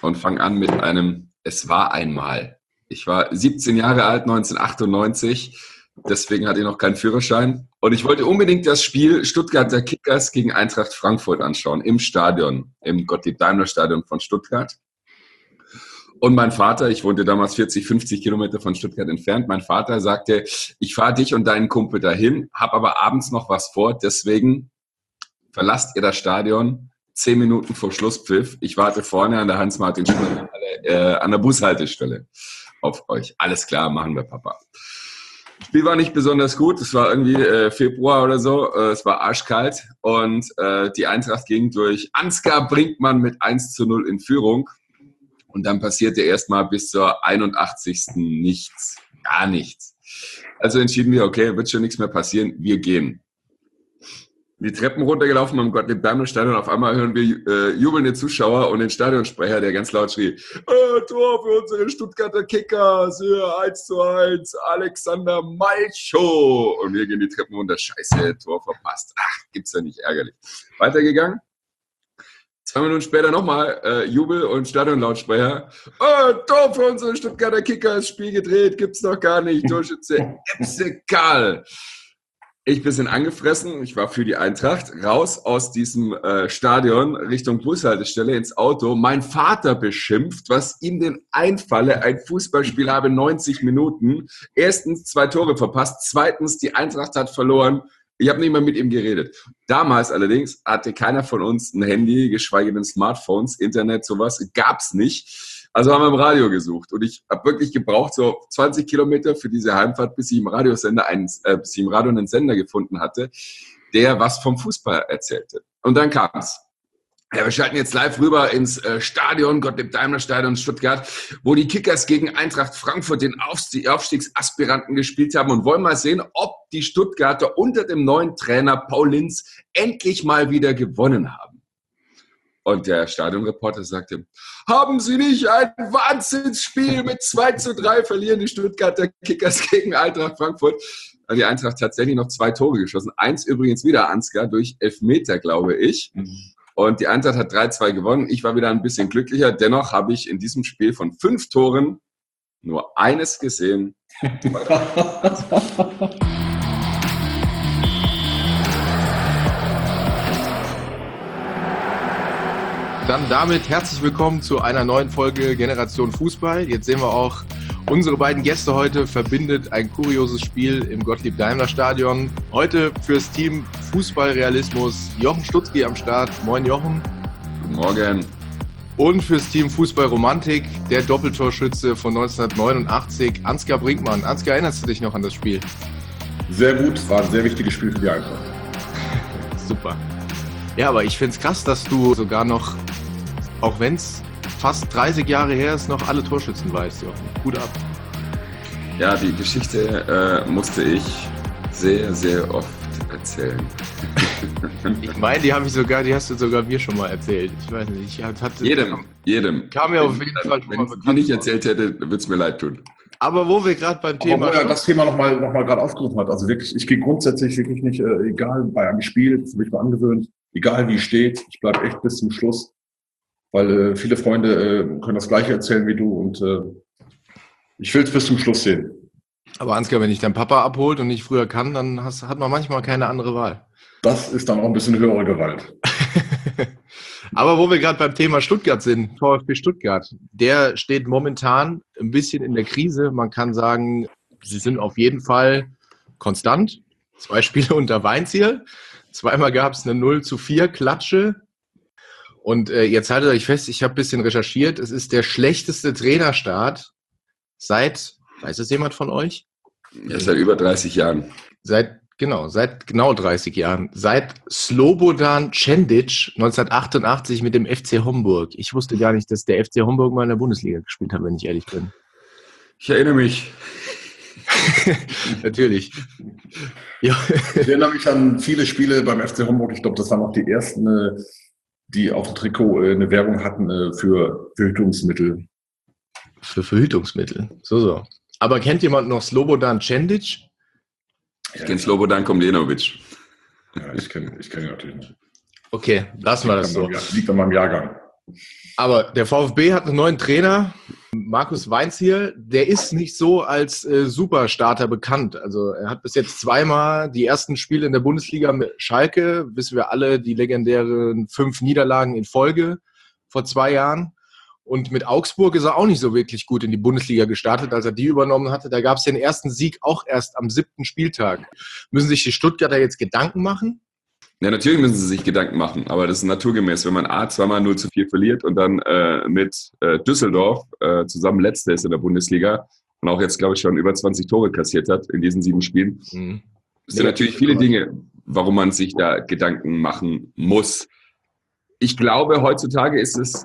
und fange an mit einem Es war einmal. Ich war 17 Jahre alt, 1998, deswegen hatte ich noch keinen Führerschein. Und ich wollte unbedingt das Spiel Stuttgarter Kickers gegen Eintracht Frankfurt anschauen, im Stadion, im Gottlieb-Daimler-Stadion von Stuttgart. Und mein Vater, ich wohnte damals 40, 50 Kilometer von Stuttgart entfernt, mein Vater sagte, ich fahre dich und deinen Kumpel dahin, habe aber abends noch was vor, deswegen verlasst ihr das Stadion 10 Minuten vor Schlusspfiff. Ich warte vorne an der Hans-Martin-Stelle, an der Bushaltestelle auf euch. Alles klar, machen wir, Papa. Das Spiel war nicht besonders gut. Es war irgendwie Februar oder so. Es war arschkalt und die Eintracht ging durch Ansgar Brinkmann mit 1:0 in Führung. Und dann passierte erstmal bis zur 81. nichts. Gar nichts. Also entschieden wir, okay, wird schon nichts mehr passieren. Wir gehen. Die Treppen runtergelaufen am Gottlieb-Daimler-Stadion. Auf einmal hören wir jubelnde Zuschauer und den Stadionsprecher, der ganz laut schrie, Tor für unsere Stuttgarter Kickers, 1:1, Alexander Malchow. Und wir gehen die Treppen runter. Scheiße, Tor verpasst. Ach, gibt's ja nicht, ärgerlich. Weitergegangen. 2 Minuten später nochmal Jubel und Stadionlautsprecher. Tor für unsere Stuttgarter Kickers, Spiel gedreht, gibt's noch gar nicht. Torschütze Epse-Kal. Ich bisschen angefressen, ich war für die Eintracht, raus aus diesem Stadion Richtung Bushaltestelle ins Auto. Mein Vater beschimpft, was ihm denn einfalle, ein Fußballspiel habe 90 Minuten. Erstens 2 Tore verpasst, zweitens die Eintracht hat verloren. Ich habe nicht mehr mit ihm geredet. Damals allerdings hatte keiner von uns ein Handy, geschweige denn Smartphones, Internet, sowas gab's nicht. Also haben wir im Radio gesucht und ich habe wirklich gebraucht, so 20 Kilometer für diese Heimfahrt, bis ich im Radio einen Sender gefunden hatte, der was vom Fußball erzählte. Und dann kam's. Ja, wir schalten jetzt live rüber ins Stadion, Gottlieb-Daimler-Stadion Stuttgart, wo die Kickers gegen Eintracht Frankfurt den Aufstiegsaspiranten gespielt haben und wollen mal sehen, ob die Stuttgarter unter dem neuen Trainer Paul Linz endlich mal wieder gewonnen haben. Und der Stadionreporter sagte, haben Sie nicht ein Wahnsinnsspiel mit 2:3 verlieren die Stuttgarter Kickers gegen Eintracht Frankfurt? Hat die Eintracht tatsächlich noch 2 Tore geschossen. 1 übrigens wieder Ansgar durch Elfmeter, glaube ich. Und die Eintracht hat 3:2 gewonnen. Ich war wieder ein bisschen glücklicher. Dennoch habe ich in diesem Spiel von 5 Toren nur eines gesehen. Dann damit herzlich willkommen zu einer neuen Folge Generation Fußball. Jetzt sehen wir auch, unsere beiden Gäste heute verbindet ein kurioses Spiel im Gottlieb-Daimler-Stadion. Heute fürs Team Fußballrealismus Jochen Stutzki am Start. Moin Jochen. Guten Morgen. Und fürs Team Fußballromantik der Doppeltorschütze von 1989, Ansgar Brinkmann. Ansgar, erinnerst du dich noch an das Spiel? Sehr gut, war ein sehr wichtiges Spiel für die Eintracht. Super. Ja, aber ich finde es krass, dass du sogar noch, auch wenn es fast 30 Jahre her ist, noch alle Torschützen weißt, Jochen. Gut ab. Ja, die Geschichte musste ich sehr, sehr oft erzählen. Ich meine, die hast du sogar mir schon mal erzählt. Ich weiß nicht, jedem. Kam mir auf jeden Fall Wenn ich die nicht erzählt hätte, würde es mir leid tun. Aber wo wir gerade beim Thema... Aber wo er das Thema noch mal gerade aufgerufen hat, also wirklich, ich gehe grundsätzlich wirklich nicht, egal bei einem Spiel, das habe ich mir angewöhnt, egal wie es steht, ich bleibe echt bis zum Schluss, weil viele Freunde können das Gleiche erzählen wie du und ich will es bis zum Schluss sehen. Aber Ansgar, wenn dich dein Papa abholt und nicht früher kann, dann hat man manchmal keine andere Wahl. Das ist dann auch ein bisschen höhere Gewalt. Aber wo wir gerade beim Thema Stuttgart sind, VfB Stuttgart, der steht momentan ein bisschen in der Krise. Man kann sagen, sie sind auf jeden Fall konstant. 2 Spiele unter Weinziel. Zweimal gab es eine 0:4 Klatsche. Und jetzt haltet euch fest, ich habe ein bisschen recherchiert. Es ist der schlechteste Trainerstart seit, weiß es jemand von euch? Ja, seit über 30 Jahren. Seit genau 30 Jahren. Seit Slobodan Cendic 1988 mit dem FC Homburg. Ich wusste gar nicht, dass der FC Homburg mal in der Bundesliga gespielt hat, wenn ich ehrlich bin. Ich erinnere mich. Natürlich. Ja. Ich erinnere mich an viele Spiele beim FC Homburg. Ich glaube, das waren auch die ersten, die auf dem Trikot eine Werbung hatten für Verhütungsmittel. Für Verhütungsmittel? So. Aber kennt jemand noch Slobodan Cendic? Ich kenne Slobodan Komljenovic. Ja, ich kenn ihn natürlich nicht. Okay, lassen wir das so. Liegt an meinem Jahrgang. Aber der VfB hat einen neuen Trainer, Markus Weinzierl. Der ist nicht so als Superstarter bekannt. Also er hat bis jetzt zweimal die ersten Spiele in der Bundesliga mit Schalke, wissen wir alle, die legendären 5 Niederlagen in Folge vor 2 Jahren. Und mit Augsburg ist er auch nicht so wirklich gut in die Bundesliga gestartet, als er die übernommen hatte. Da gab es den ersten Sieg auch erst am 7. Spieltag. Müssen sich die Stuttgarter jetzt Gedanken machen? Ja, natürlich müssen sie sich Gedanken machen, aber das ist naturgemäß, wenn man zweimal 0-4 verliert und dann mit Düsseldorf zusammen Letzter ist in der Bundesliga und auch jetzt, glaube ich, schon über 20 Tore kassiert hat in diesen 7 Spielen. Es sind natürlich viele Dinge, warum man sich da Gedanken machen muss. Ich glaube, heutzutage ist es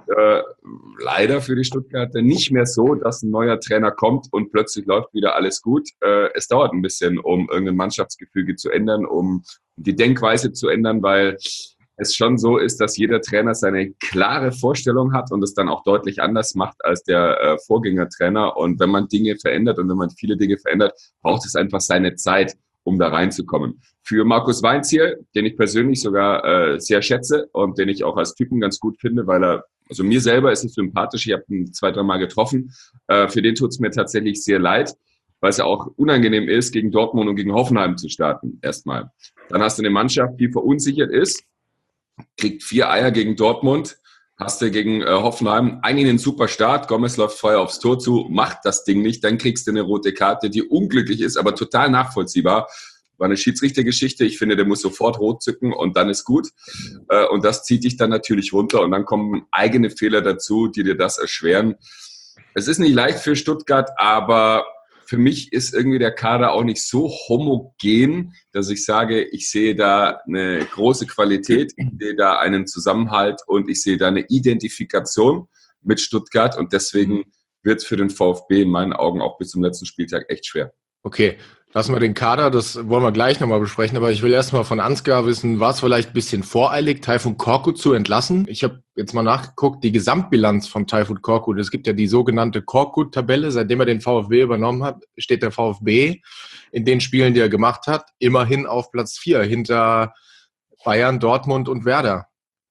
leider für die Stuttgarter nicht mehr so, dass ein neuer Trainer kommt und plötzlich läuft wieder alles gut. Es dauert ein bisschen, um irgendein Mannschaftsgefüge zu ändern, um die Denkweise zu ändern, weil es schon so ist, dass jeder Trainer seine klare Vorstellung hat und es dann auch deutlich anders macht als der Vorgängertrainer. Und wenn man Dinge verändert und wenn man viele Dinge verändert, braucht es einfach seine Zeit, um da reinzukommen. Für Markus Weinzierl, den ich persönlich sogar sehr schätze und den ich auch als Typen ganz gut finde, weil er, also mir selber ist es sympathisch, ich habe ihn 2-3 Mal getroffen, für den tut es mir tatsächlich sehr leid, weil es ja auch unangenehm ist, gegen Dortmund und gegen Hoffenheim zu starten, erstmal. Dann hast du eine Mannschaft, die verunsichert ist, kriegt 4 Eier gegen Dortmund, hast du gegen Hoffenheim eigentlich einen super Start, Gomez läuft Feuer aufs Tor zu, macht das Ding nicht, dann kriegst du eine rote Karte, die unglücklich ist, aber total nachvollziehbar. War eine Schiedsrichtergeschichte, ich finde, der muss sofort rot zücken und dann ist gut. Und das zieht dich dann natürlich runter und dann kommen eigene Fehler dazu, die dir das erschweren. Es ist nicht leicht für Stuttgart, aber für mich ist irgendwie der Kader auch nicht so homogen, dass ich sage, ich sehe da eine große Qualität, ich sehe da einen Zusammenhalt und ich sehe da eine Identifikation mit Stuttgart und deswegen wird es für den VfB in meinen Augen auch bis zum letzten Spieltag echt schwer. Okay, lassen wir den Kader, das wollen wir gleich nochmal besprechen, aber ich will erstmal von Ansgar wissen, war es vielleicht ein bisschen voreilig, Tayfun Korkut zu entlassen? Ich habe jetzt mal nachgeguckt, die Gesamtbilanz von Tayfun Korkut, es gibt ja die sogenannte Korkut-Tabelle, seitdem er den VfB übernommen hat, steht der VfB in den Spielen, die er gemacht hat, immerhin auf Platz 4, hinter Bayern, Dortmund und Werder.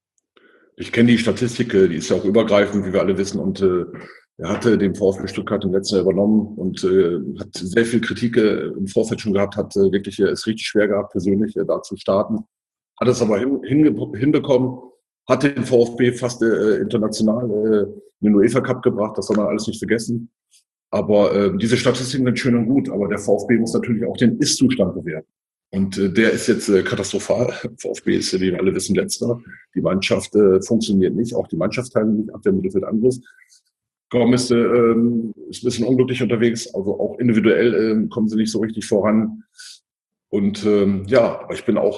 Ich kenne die Statistik, die ist ja auch übergreifend, wie wir alle wissen, und er hatte den VfB Stuttgart im letzten Jahr übernommen und hat sehr viel Kritik im Vorfeld schon gehabt, hat wirklich es richtig schwer gehabt, persönlich da zu starten. Hat es aber hinbekommen, hat den VfB fast international in den UEFA Cup gebracht, das soll man alles nicht vergessen. Aber diese Statistiken sind schön und gut, aber der VfB muss natürlich auch den Ist-Zustand bewerten. Und der ist jetzt katastrophal. VfB ist, wie wir alle wissen, letzter. Die Mannschaft funktioniert nicht, auch die Mannschaftsteile nicht, Abwehr, Mittelfeld, Angriff. Gomez ist ein bisschen unglücklich unterwegs, also auch individuell kommen sie nicht so richtig voran. Und ja, aber ich bin auch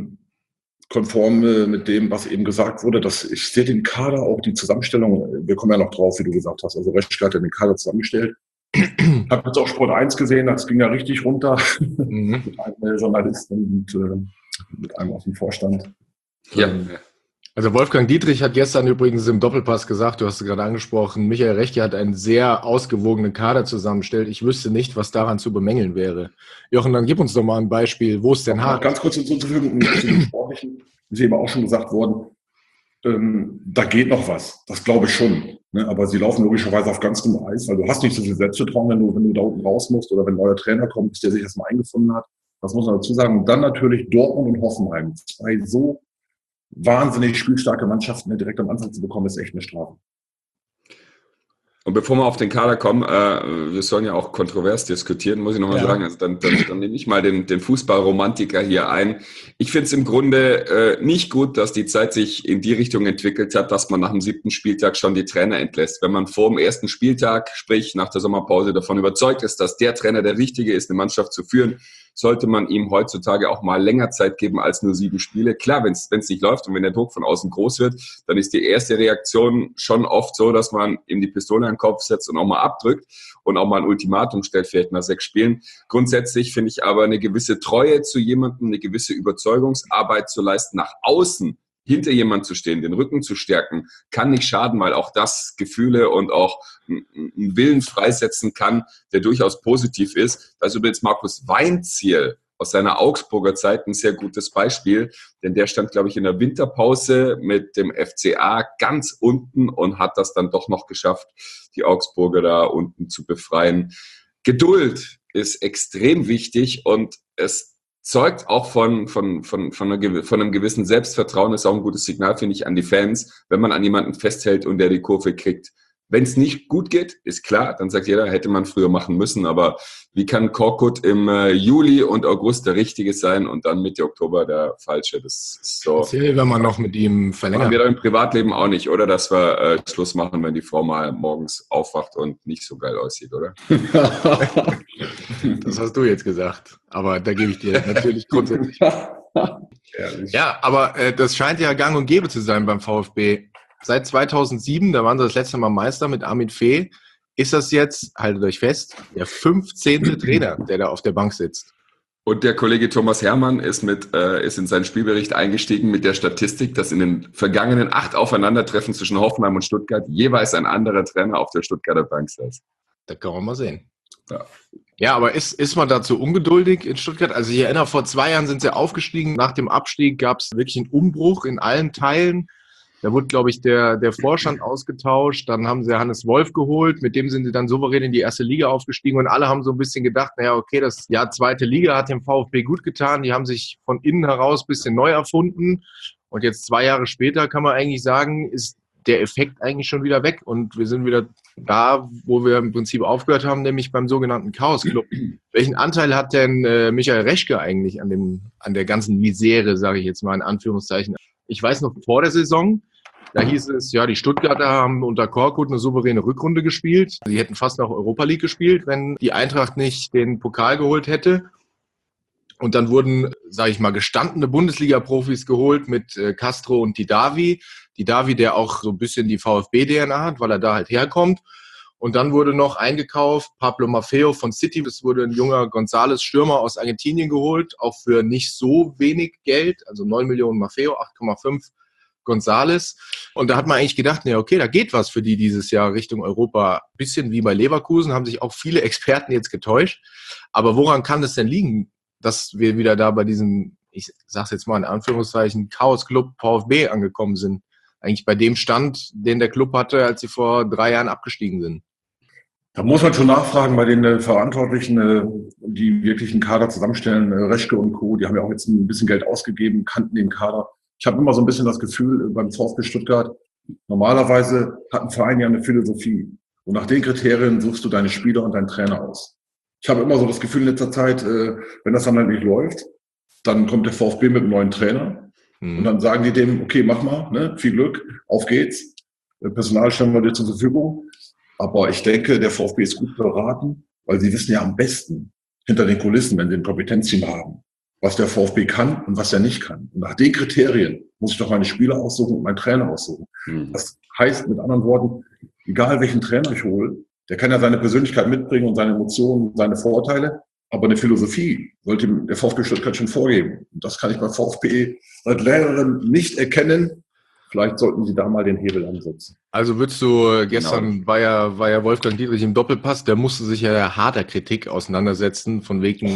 konform mit dem, was eben gesagt wurde, dass ich sehe den Kader, auch die Zusammenstellung, wir kommen ja noch drauf, wie du gesagt hast, also Reschke hat ja den Kader zusammengestellt. Ich habe jetzt auch Sport 1 gesehen, das ging ja richtig runter mit einem Journalisten und mit einem aus dem Vorstand. Ja. Also Wolfgang Dietrich hat gestern übrigens im Doppelpass gesagt, du hast es gerade angesprochen, Michael Rechtke hat einen sehr ausgewogenen Kader zusammengestellt. Ich wüsste nicht, was daran zu bemängeln wäre. Jochen, dann gib uns doch mal ein Beispiel, wo es denn hakt. Ganz kurz hinzuzufügen, zu dem Sportlichen, ist eben auch schon gesagt worden, da geht noch was. Das glaube ich schon. Ne? Aber sie laufen logischerweise auf ganz dünnem Eis, weil du hast nicht so viel Selbstvertrauen, wenn du da unten raus musst oder wenn ein neuer Trainer kommt, bis der sich erstmal eingefunden hat. Das muss man dazu sagen. Und dann natürlich Dortmund und Hoffenheim. 2 so wahnsinnig spielstarke Mannschaften direkt am Anfang zu bekommen, ist echt eine Strafe. Und bevor wir auf den Kader kommen, wir sollen ja auch kontrovers diskutieren, muss ich nochmal sagen. Also dann nehme ich mal den Fußballromantiker hier ein. Ich finde es im Grunde nicht gut, dass die Zeit sich in die Richtung entwickelt hat, dass man nach dem 7. Spieltag schon die Trainer entlässt. Wenn man vor dem 1. Spieltag, sprich nach der Sommerpause, davon überzeugt ist, dass der Trainer der Richtige ist, eine Mannschaft zu führen, sollte man ihm heutzutage auch mal länger Zeit geben als nur 7 Spiele. Klar, wenn es nicht läuft und wenn der Druck von außen groß wird, dann ist die erste Reaktion schon oft so, dass man ihm die Pistole an den Kopf setzt und auch mal abdrückt und auch mal ein Ultimatum stellt, vielleicht nach 6 Spielen. Grundsätzlich finde ich aber eine gewisse Treue zu jemandem, eine gewisse Überzeugungsarbeit zu leisten nach außen, hinter jemand zu stehen, den Rücken zu stärken, kann nicht schaden, weil auch das Gefühle und auch einen Willen freisetzen kann, der durchaus positiv ist. Da ist übrigens Markus Weinzierl aus seiner Augsburger Zeit ein sehr gutes Beispiel, denn der stand, glaube ich, in der Winterpause mit dem FCA ganz unten und hat das dann doch noch geschafft, die Augsburger da unten zu befreien. Geduld ist extrem wichtig und es zeugt auch von einem gewissen Selbstvertrauen, ist auch ein gutes Signal, finde ich, an die Fans, wenn man an jemanden festhält und der die Kurve kriegt. Wenn es nicht gut geht, ist klar, dann sagt jeder, hätte man früher machen müssen, aber wie kann Korkut im Juli und August der Richtige sein und dann Mitte Oktober der Falsche? Das ist so. Erzähl, wenn man noch mit ihm verlängert. Machen wir da im Privatleben auch nicht, oder? Dass wir Schluss machen, wenn die Frau mal morgens aufwacht und nicht so geil aussieht, oder? Das hast du jetzt gesagt, aber da gebe ich dir natürlich grundsätzlich. Ja, aber das scheint ja gang und gäbe zu sein beim VfB. Seit 2007, da waren sie das letzte Mal Meister mit Armin Fee, ist das jetzt, haltet euch fest, der 15. Trainer, der da auf der Bank sitzt. Und der Kollege Thomas Herrmann ist in seinen Spielbericht eingestiegen mit der Statistik, dass in den vergangenen 8 Aufeinandertreffen zwischen Hoffenheim und Stuttgart jeweils ein anderer Trainer auf der Stuttgarter Bank saß. Da kann man mal sehen. Ja. Ja, aber ist man dazu ungeduldig in Stuttgart? Also ich erinnere, vor 2 Jahren sind sie aufgestiegen. Nach dem Abstieg gab es wirklich einen Umbruch in allen Teilen. Da wurde, glaube ich, der Vorstand ausgetauscht. Dann haben sie Hannes Wolf geholt. Mit dem sind sie dann souverän in die erste Liga aufgestiegen. Und alle haben so ein bisschen gedacht, naja, okay, das Jahr zweite Liga hat dem VfB gut getan. Die haben sich von innen heraus ein bisschen neu erfunden. Und jetzt 2 Jahre später kann man eigentlich sagen, ist der Effekt eigentlich schon wieder weg. Und wir sind wieder da, wo wir im Prinzip aufgehört haben, nämlich beim sogenannten Chaos Club. Welchen Anteil hat denn Michael Reschke eigentlich an der ganzen Misere, sage ich jetzt mal in Anführungszeichen? Ich weiß noch, vor der Saison, da hieß es, ja, die Stuttgarter haben unter Korkut eine souveräne Rückrunde gespielt. Sie hätten fast noch Europa League gespielt, wenn die Eintracht nicht den Pokal geholt hätte. Und dann wurden, sage ich mal, gestandene Bundesliga-Profis geholt mit Castro und Didavi. Didavi, der auch so ein bisschen die VfB-DNA hat, weil er da halt herkommt. Und dann wurde noch eingekauft Pablo Maffeo von City. Es wurde ein junger González-Stürmer aus Argentinien geholt, auch für nicht so wenig Geld. Also 9 Millionen Maffeo, 8,5 González. Und da hat man eigentlich gedacht, ja, okay, da geht was für die dieses Jahr Richtung Europa. Ein bisschen wie bei Leverkusen, haben sich auch viele Experten jetzt getäuscht. Aber woran kann das denn liegen, dass wir wieder da bei diesem, ich sag's jetzt mal in Anführungszeichen, Chaos-Club VfB angekommen sind? Eigentlich bei dem Stand, den der Club hatte, als sie vor 3 Jahren abgestiegen sind. Da muss man schon nachfragen bei den Verantwortlichen, die wirklich einen Kader zusammenstellen, Reschke und Co., die haben ja auch jetzt ein bisschen Geld ausgegeben, kannten den Kader. Ich habe immer so ein bisschen das Gefühl, beim VfB Stuttgart, normalerweise hat ein Verein ja eine Philosophie. Und nach den Kriterien suchst du deine Spieler und deinen Trainer aus. Ich habe immer so das Gefühl in letzter Zeit, wenn das dann halt nicht läuft, dann kommt der VfB mit einem neuen Trainer. Und dann sagen die dem, okay, mach mal, ne, viel Glück, auf geht's. Personal stellen wir dir zur Verfügung. Aber ich denke, der VfB ist gut beraten, weil sie wissen ja am besten hinter den Kulissen, wenn sie ein Kompetenzteam haben, was der VfB kann und was er nicht kann. Und nach den Kriterien muss ich doch meine Spieler aussuchen und meinen Trainer aussuchen. Das heißt mit anderen Worten, egal welchen Trainer ich hole, der kann ja seine Persönlichkeit mitbringen und seine Emotionen, seine Vorteile. Aber eine Philosophie sollte der VfB Stuttgart schon vorgeben. Und das kann ich bei VfB seit längerem nicht erkennen. Vielleicht sollten Sie da mal den Hebel ansetzen. Also würdest du, gestern war ja Wolfgang Dietrich im Doppelpass, der musste sich ja harter Kritik auseinandersetzen, von wegen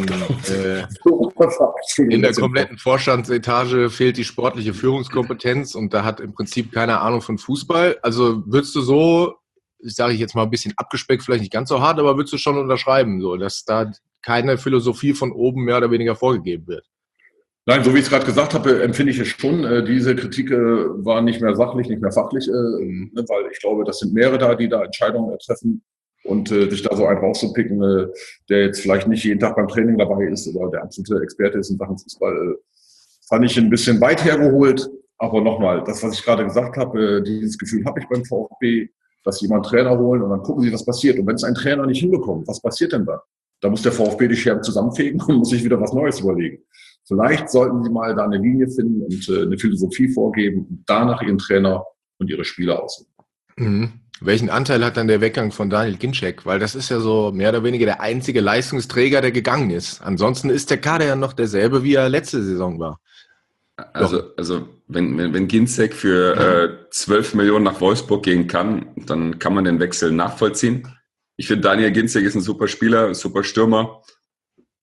in der kompletten Vorstandsetage fehlt die sportliche Führungskompetenz und da hat im Prinzip keine Ahnung von Fußball. Also würdest du so, sage ich jetzt mal ein bisschen abgespeckt, vielleicht nicht ganz so hart, aber würdest du schon unterschreiben, so, dass da keine Philosophie von oben mehr oder weniger vorgegeben wird? Nein, so wie ich es gerade gesagt habe, empfinde ich es schon. Diese Kritik war nicht mehr sachlich, nicht mehr fachlich, weil ich glaube, das sind mehrere da, die da Entscheidungen treffen und sich da so einen rauszupicken, der jetzt vielleicht nicht jeden Tag beim Training dabei ist oder der absolute Experte ist in Sachen Fußball, fand ich ein bisschen weit hergeholt. Aber nochmal, das, was ich gerade gesagt habe, dieses Gefühl habe ich beim VfB, dass jemand Trainer holen und dann gucken sie, was passiert. Und wenn es ein Trainer nicht hinbekommt, was passiert denn da? Da muss der VfB die Scherben zusammenfegen und muss sich wieder was Neues überlegen. Vielleicht sollten sie mal da eine Linie finden und eine Philosophie vorgeben und danach ihren Trainer und ihre Spieler aussuchen. Welchen Anteil hat dann der Weggang von Daniel Ginczek? Weil das ist ja so mehr oder weniger der einzige Leistungsträger, der gegangen ist. Ansonsten ist der Kader ja noch derselbe, wie er letzte Saison war. Also wenn Ginczek für 12 Millionen nach Wolfsburg gehen kann, dann kann man den Wechsel nachvollziehen. Ich finde, Daniel Ginczek ist ein super Spieler, ein super Stürmer.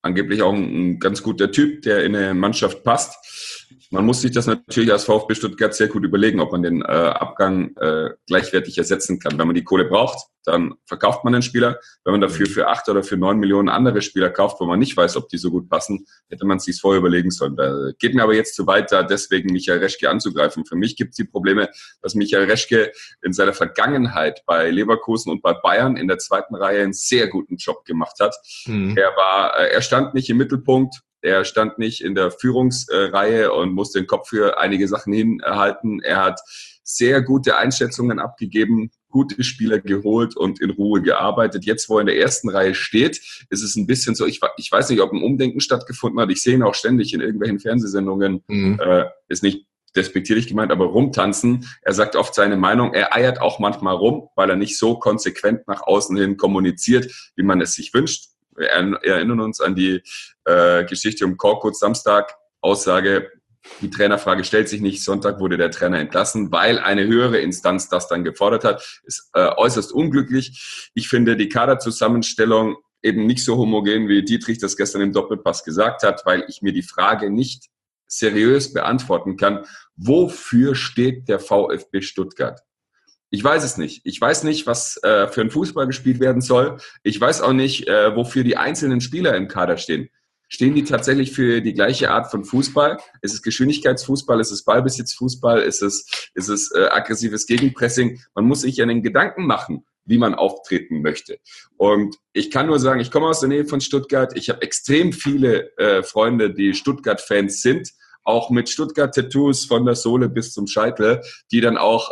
angeblich auch ein ganz guter Typ, der in eine Mannschaft passt. Man muss sich das natürlich als VfB Stuttgart sehr gut überlegen, ob man den Abgang gleichwertig ersetzen kann. Wenn man die Kohle braucht, dann verkauft man den Spieler. Wenn man dafür für 8 oder für 9 Millionen andere Spieler kauft, wo man nicht weiß, ob die so gut passen, hätte man es sich vorher überlegen sollen. Da geht mir aber jetzt zu weit, da deswegen Michael Reschke anzugreifen. Für mich gibt es die Probleme, dass Michael Reschke in seiner Vergangenheit bei Leverkusen und bei Bayern in der zweiten Reihe einen sehr guten Job gemacht hat. Er stand nicht im Mittelpunkt. Er stand nicht in der Führungsreihe und musste den Kopf für einige Sachen hinhalten. Er hat sehr gute Einschätzungen abgegeben, gute Spieler geholt und in Ruhe gearbeitet. Jetzt, wo er in der ersten Reihe steht, ist es ein bisschen so, ich weiß nicht, ob ein Umdenken stattgefunden hat. Ich sehe ihn auch ständig in irgendwelchen Fernsehsendungen. Ist nicht despektierlich gemeint, aber rumtanzen. Er sagt oft seine Meinung. Er eiert auch manchmal rum, weil er nicht so konsequent nach außen hin kommuniziert, wie man es sich wünscht. Wir erinnern uns an die Geschichte um Korkut Samstag, Aussage, die Trainerfrage stellt sich nicht, Sonntag wurde der Trainer entlassen, weil eine höhere Instanz das dann gefordert hat, ist äußerst unglücklich. Ich finde die Kaderzusammenstellung eben nicht so homogen, wie Dietrich das gestern im Doppelpass gesagt hat, weil ich mir die Frage nicht seriös beantworten kann, wofür steht der VfB Stuttgart? Ich weiß es nicht. Ich weiß nicht, was für ein Fußball gespielt werden soll. Ich weiß auch nicht, wofür die einzelnen Spieler im Kader stehen. Stehen die tatsächlich für die gleiche Art von Fußball? Ist es Geschwindigkeitsfußball? Ist es Ballbesitzfußball? Ist es aggressives Gegenpressing? Man muss sich ja den Gedanken machen, wie man auftreten möchte. Und ich kann nur sagen, ich komme aus der Nähe von Stuttgart. Ich habe extrem viele Freunde, die Stuttgart-Fans sind, auch mit Stuttgart-Tattoos von der Sohle bis zum Scheitel, die dann auch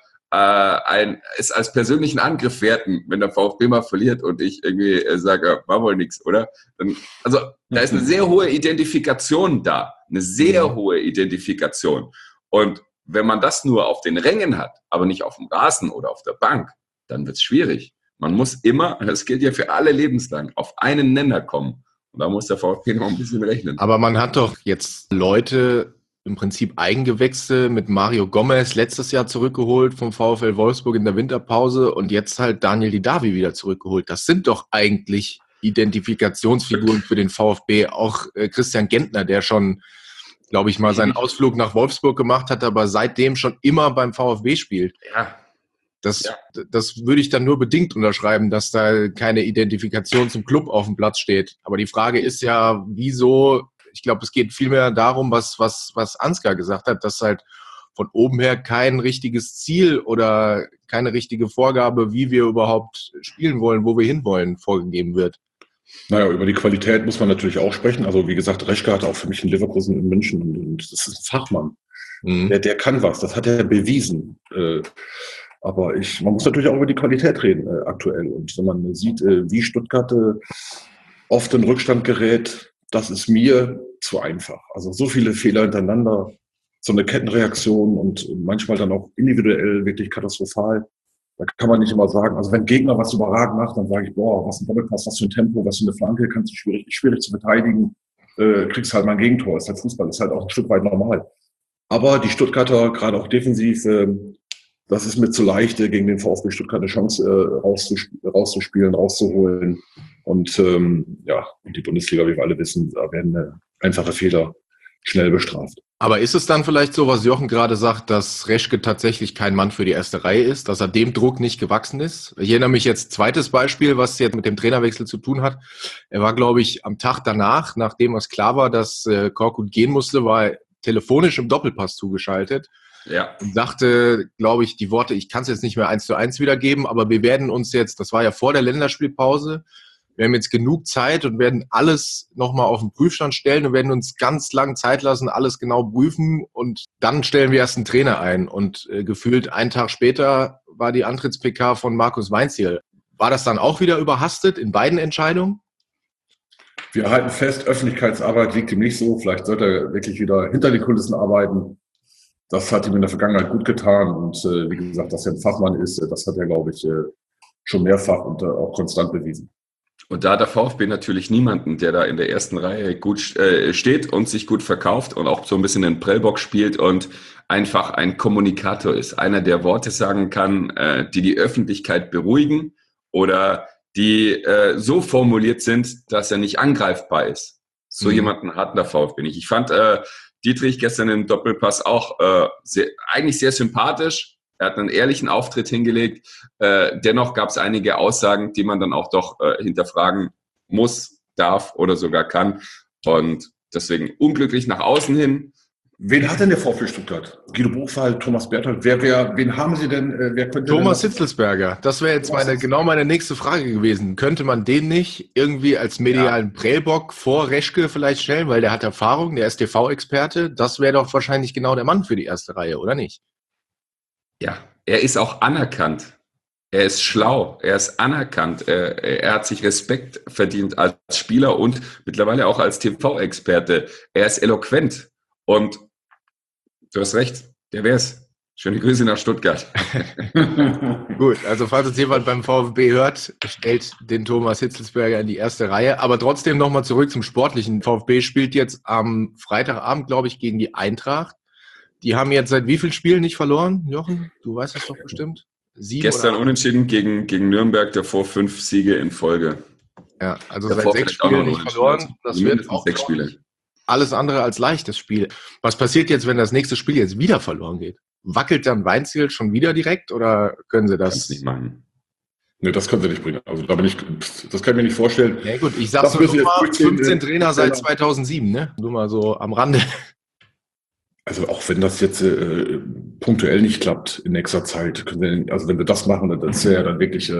es als persönlichen Angriff werten, wenn der VfB mal verliert und ich irgendwie sage, war wohl nichts, oder? Also da ist eine sehr hohe Identifikation da, eine sehr hohe Identifikation. Und wenn man das nur auf den Rängen hat, aber nicht auf dem Rasen oder auf der Bank, dann wird es schwierig. Man muss immer, das gilt ja für alle lebenslang, auf einen Nenner kommen. Und da muss der VfB noch ein bisschen rechnen. Aber man hat doch jetzt Leute, im Prinzip Eigengewächse mit Mario Gomez letztes Jahr zurückgeholt vom VfL Wolfsburg in der Winterpause und jetzt halt Daniel Didavi wieder zurückgeholt. Das sind doch eigentlich Identifikationsfiguren für den VfB. Auch Christian Gentner, der schon, glaube ich, mal seinen Ausflug nach Wolfsburg gemacht hat, aber seitdem schon immer beim VfB spielt. Ja. Das würde ich dann nur bedingt unterschreiben, dass da keine Identifikation zum Club auf dem Platz steht. Aber die Frage ist ja, wieso. Ich glaube, es geht vielmehr darum, was Ansgar gesagt hat, dass halt von oben her kein richtiges Ziel oder keine richtige Vorgabe, wie wir überhaupt spielen wollen, wo wir hinwollen, vorgegeben wird. Naja, über die Qualität muss man natürlich auch sprechen. Also wie gesagt, Reschke hat auch für mich in Leverkusen in München und das ist ein Fachmann. Der kann was, das hat er bewiesen. Aber man muss natürlich auch über die Qualität reden aktuell. Und wenn man sieht, wie Stuttgart oft in Rückstand gerät, das ist mir zu einfach. Also so viele Fehler hintereinander, so eine Kettenreaktion und manchmal dann auch individuell wirklich katastrophal. Da kann man nicht immer sagen, also wenn Gegner was überragend macht, dann sage ich, boah, was ein Doppelpass, was für ein Tempo, was für eine Flanke, kannst du schwierig zu verteidigen, kriegst halt mal ein Gegentor. Ist halt Fußball, ist halt auch ein Stück weit normal. Aber die Stuttgarter, gerade auch defensiv, das ist mir zu leicht, gegen den VfB Stuttgart eine Chance rauszuspielen, rauszuholen. Und die Bundesliga, wie wir alle wissen, da werden einfache Fehler schnell bestraft. Aber ist es dann vielleicht so, was Jochen gerade sagt, dass Reschke tatsächlich kein Mann für die erste Reihe ist, dass er dem Druck nicht gewachsen ist? Ich erinnere mich jetzt, zweites Beispiel, was jetzt mit dem Trainerwechsel zu tun hat. Er war, glaube ich, am Tag danach, nachdem es klar war, dass Korkut gehen musste, war er telefonisch im Doppelpass zugeschaltet. Ja. Und sagte, glaube ich, die Worte, ich kann es jetzt nicht mehr 1:1 wiedergeben, aber wir werden uns jetzt, das war ja vor der Länderspielpause, wir haben jetzt genug Zeit und werden alles nochmal auf den Prüfstand stellen und werden uns ganz lang Zeit lassen, alles genau prüfen und dann stellen wir erst einen Trainer ein. Und gefühlt einen Tag später war die Antritts-PK von Markus Weinzierl. War das dann auch wieder überhastet in beiden Entscheidungen? Wir halten fest, Öffentlichkeitsarbeit liegt ihm nicht so. Vielleicht sollte er wirklich wieder hinter den Kulissen arbeiten. Das hat ihm in der Vergangenheit gut getan. Und wie gesagt, dass er ein Fachmann ist, das hat er, glaube ich, schon mehrfach und auch konstant bewiesen. Und da hat der VfB natürlich niemanden, der da in der ersten Reihe gut steht und sich gut verkauft und auch so ein bisschen den Prellbock spielt und einfach ein Kommunikator ist. Einer, der Worte sagen kann, die die Öffentlichkeit beruhigen oder die so formuliert sind, dass er nicht angreifbar ist. So jemanden hat der VfB nicht. Ich fand Dietrich gestern im Doppelpass auch eigentlich sehr sympathisch. Er hat einen ehrlichen Auftritt hingelegt. Dennoch gab es einige Aussagen, die man dann auch doch hinterfragen muss, darf oder sogar kann. Und deswegen unglücklich nach außen hin. Wen hat denn der VfB Stuttgart? Guido Buchwald, Thomas Berthold. Wen haben Sie denn? Wer könnte Thomas Hitzelsberger. Das wäre jetzt meine nächste Frage gewesen. Könnte man den nicht irgendwie als medialen Prellbock vor Reschke vielleicht stellen? Weil der hat Erfahrung, der ist TV-Experte. Das wäre doch wahrscheinlich genau der Mann für die erste Reihe, oder nicht? Ja, er ist auch anerkannt. Er ist schlau, er ist anerkannt. Er hat sich Respekt verdient als Spieler und mittlerweile auch als TV-Experte. Er ist eloquent. Und du hast recht, der wär's. Schöne Grüße nach Stuttgart. Gut, also falls uns jemand beim VfB hört, stellt den Thomas Hitzelsberger in die erste Reihe. Aber trotzdem nochmal zurück zum Sportlichen. VfB spielt jetzt am Freitagabend, glaube ich, gegen die Eintracht. Die haben jetzt seit wie vielen Spielen nicht verloren, Jochen? Du weißt das doch bestimmt. 7 Gestern unentschieden gegen Nürnberg, davor 5 Siege in Folge. Ja, also seit 6 Spielen nicht verloren. Das wird auch 6 Spiele. Alles andere als leichtes Spiel. Was passiert jetzt, wenn das nächste Spiel jetzt wieder verloren geht? Wackelt dann Weinziel schon wieder direkt oder können sie das nicht machen? Ne, das können sie nicht bringen. Also das kann ich mir nicht vorstellen. Ja gut, ich sag's nur mal, 15 Trainer seit 2007, ne? Nur mal so am Rande. Also auch wenn das jetzt punktuell nicht klappt in nächster Zeit, also wenn wir das machen, das wäre ja dann wirklich,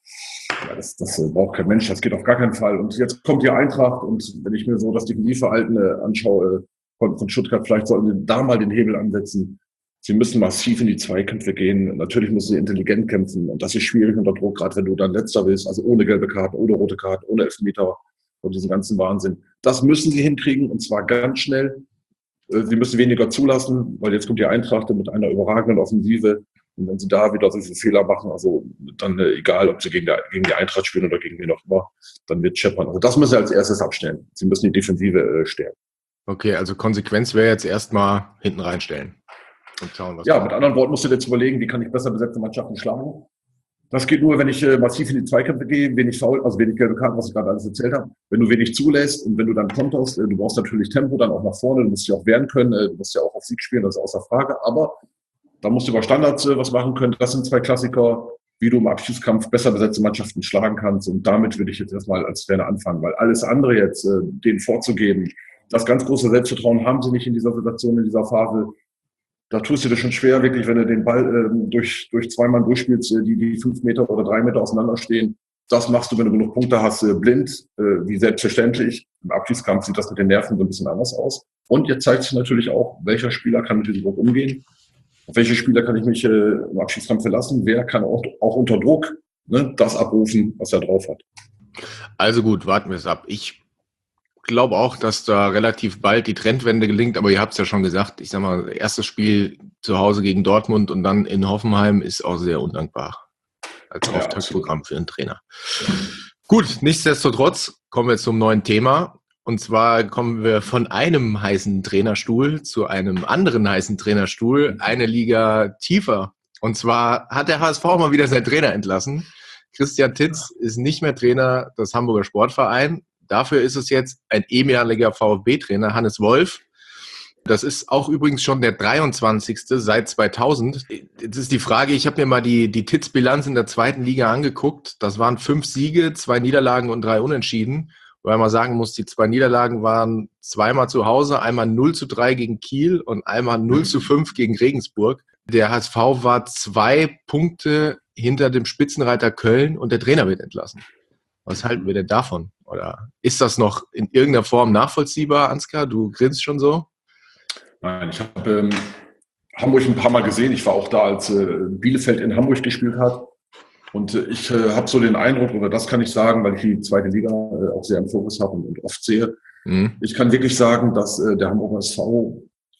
das braucht kein Mensch, das geht auf gar keinen Fall. Und jetzt kommt die Eintracht und wenn ich mir so das Defensivverhalten anschaue von Stuttgart, vielleicht sollten wir da mal den Hebel ansetzen. Sie müssen massiv in die Zweikämpfe gehen. Natürlich müssen sie intelligent kämpfen und das ist schwierig unter Druck, gerade wenn du dann Letzter bist, also ohne gelbe Karte, ohne rote Karte, ohne Elfmeter und diesen ganzen Wahnsinn. Das müssen sie hinkriegen und zwar ganz schnell. Sie müssen weniger zulassen, weil jetzt kommt die Eintracht mit einer überragenden Offensive. Und wenn sie da wieder solche Fehler machen, also dann egal, ob sie gegen die Eintracht spielen oder gegen wen auch immer, dann wird scheppern. Also das müssen sie als erstes abstellen. Sie müssen die Defensive stärken. Okay, also Konsequenz wäre jetzt erstmal hinten reinstellen. Und schauen, was mit anderen Worten musst du jetzt überlegen, wie kann ich besser besetzte Mannschaften schlagen. Das geht nur, wenn ich massiv in die Zweikämpfe gehe, wenig gelbe Karten, was ich gerade alles erzählt habe. Wenn du wenig zulässt und wenn du dann konterst, du brauchst natürlich Tempo dann auch nach vorne, du musst ja auch wehren können, du musst ja auch auf Sieg spielen, das ist außer Frage. Aber da musst du über Standards was machen können. Das sind 2 Klassiker, wie du im Abschiedskampf besser besetzte Mannschaften schlagen kannst. Und damit würde ich jetzt erstmal als Trainer anfangen, weil alles andere jetzt denen vorzugeben, das ganz große Selbstvertrauen haben sie nicht in dieser Situation, in dieser Phase. Da tust du dir schon schwer, wirklich, wenn du den Ball durch 2 Mann durchspielst, die 5 Meter oder 3 Meter auseinanderstehen. Das machst du, wenn du genug Punkte hast, blind, wie selbstverständlich. Im Abschießkampf sieht das mit den Nerven so ein bisschen anders aus. Und jetzt zeigt sich natürlich auch, welcher Spieler kann mit diesem Druck umgehen. Auf welche Spieler kann ich mich im Abschiedskampf verlassen? Wer kann auch unter Druck das abrufen, was er drauf hat? Also gut, warten wir es ab. Ich glaube auch, dass da relativ bald die Trendwende gelingt, aber ihr habt es ja schon gesagt, ich sag mal, erstes Spiel zu Hause gegen Dortmund und dann in Hoffenheim ist auch sehr undankbar als Auftaktprogramm für einen Trainer. Ja. Gut, nichtsdestotrotz kommen wir zum neuen Thema und zwar kommen wir von einem heißen Trainerstuhl zu einem anderen heißen Trainerstuhl, eine Liga tiefer. Und zwar hat der HSV mal wieder seinen Trainer entlassen. Christian Titz ist nicht mehr Trainer des Hamburger Sportvereins. Dafür ist es jetzt ein ehemaliger VfB-Trainer, Hannes Wolf. Das ist auch übrigens schon der 23. seit 2000. Jetzt ist die Frage, ich habe mir mal die Titz-Bilanz in der 2. Liga angeguckt. Das waren 5 Siege, 2 Niederlagen und 3 Unentschieden. Weil man sagen muss, die 2 Niederlagen waren zweimal zu Hause, einmal 0:3 gegen Kiel und einmal 0:5 gegen Regensburg. Der HSV war 2 Punkte hinter dem Spitzenreiter Köln und der Trainer wird entlassen. Was halten wir denn davon? Oder ist das noch in irgendeiner Form nachvollziehbar, Ansgar? Du grinst schon so? Nein, ich habe Hamburg ein paar Mal gesehen. Ich war auch da, als Bielefeld in Hamburg gespielt hat. Und ich habe so den Eindruck, oder das kann ich sagen, weil ich die 2. Liga auch sehr im Fokus habe und oft sehe. Ich kann wirklich sagen, dass der Hamburger SV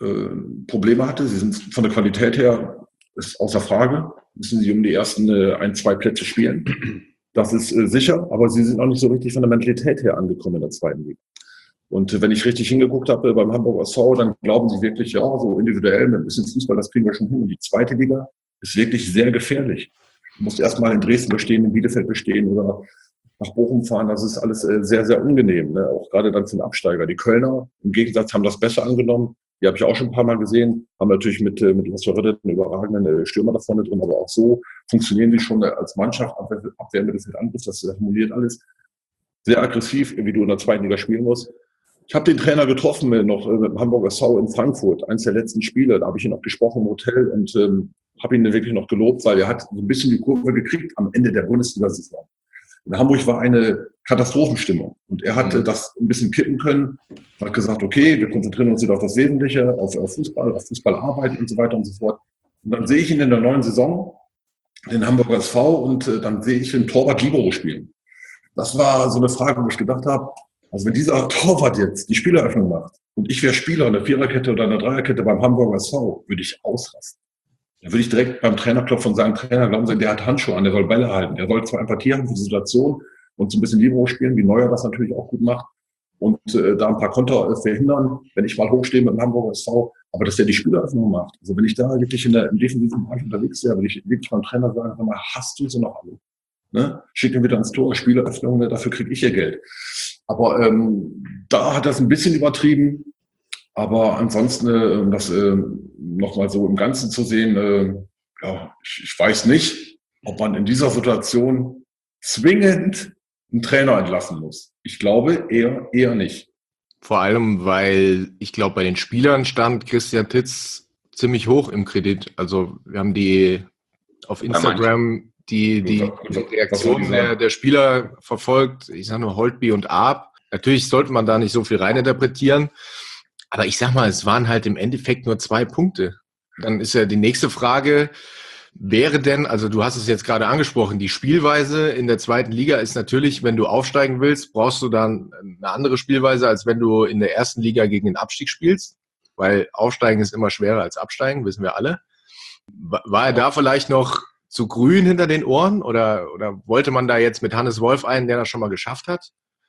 Probleme hatte. Sie sind von der Qualität her, ist außer Frage, müssen sie um die ersten 1-2 Plätze spielen. Das ist sicher, aber sie sind auch nicht so richtig von der Mentalität her angekommen in der 2. Liga. Und wenn ich richtig hingeguckt habe beim Hamburger SV, dann glauben sie wirklich, ja, so individuell mit ein bisschen Fußball, das kriegen wir schon hin. Und die 2. Liga ist wirklich sehr gefährlich. Du musst erstmal in Dresden bestehen, in Bielefeld bestehen oder nach Bochum fahren, das ist alles sehr, sehr unangenehm, ne? Auch gerade dann für den Absteiger. Die Kölner im Gegensatz haben das besser angenommen. Die habe ich auch schon ein paar Mal gesehen, haben natürlich mit Lasorette einen überragenden Stürmer da vorne drin, aber auch so funktionieren die schon als Mannschaft, Abwehr, Mittelfeld, Angriff, das harmoniert alles. Sehr aggressiv, wie du in der zweiten Liga spielen musst. Ich habe den Trainer getroffen noch mit Hamburger SV in Frankfurt, eines der letzten Spiele. Da habe ich ihn noch gesprochen im Hotel und habe ihn wirklich noch gelobt, weil er hat so ein bisschen die Kurve gekriegt am Ende der Bundesliga-Saison. In Hamburg war eine Katastrophenstimmung und er hatte das ein bisschen kippen können. Er hat gesagt, okay, wir konzentrieren uns wieder auf das Wesentliche, auf Fußballarbeit und so weiter und so fort. Und dann sehe ich ihn in der neuen Saison, den Hamburger SV, und dann sehe ich den Torwart Libero spielen. Das war so eine Frage, wo ich gedacht habe, also wenn dieser Torwart jetzt die Spieleröffnung macht und ich wäre Spieler in der Viererkette oder einer Dreierkette beim Hamburger SV, würde ich ausrasten. Dann würde ich direkt beim Trainer klopfen und sagen, Trainer, glauben Sie, der hat Handschuhe an, der soll Bälle halten. Der soll zwar Empathie haben für die Situation und so ein bisschen Libero spielen, wie Neuer das natürlich auch gut macht, und da ein paar Konter verhindern, wenn ich mal hochstehe mit dem Hamburger SV, aber dass der die Spieleröffnung macht. Also wenn ich da wirklich im defensiven Bereich unterwegs wäre, würde ich wirklich beim Trainer sagen, sag mal, hast du sie noch alle? Ne? Schick ihn wieder ans Tor, Spieleröffnung, ne? Dafür kriege ich ja Geld. Aber da hat das ein bisschen übertrieben. Aber ansonsten, das nochmal so im Ganzen zu sehen, ja, ich weiß nicht, ob man in dieser Situation zwingend einen Trainer entlassen muss. Ich glaube eher nicht. Vor allem, weil ich glaube, bei den Spielern stand Christian Titz ziemlich hoch im Kredit. Also wir haben auf Instagram die Reaktionen der Spieler verfolgt. Ich sage nur Holtby und Arp. Natürlich sollte man da nicht so viel reininterpretieren. Aber ich sag mal, es waren halt im Endeffekt nur 2 Punkte. Dann ist ja die nächste Frage, wäre denn, also du hast es jetzt gerade angesprochen, die Spielweise in der zweiten Liga ist natürlich, wenn du aufsteigen willst, brauchst du dann eine andere Spielweise, als wenn du in der ersten Liga gegen den Abstieg spielst, weil Aufsteigen ist immer schwerer als Absteigen, wissen wir alle. War er da vielleicht noch zu grün hinter den Ohren oder wollte man da jetzt mit Hannes Wolf einen, der das schon mal geschafft hat?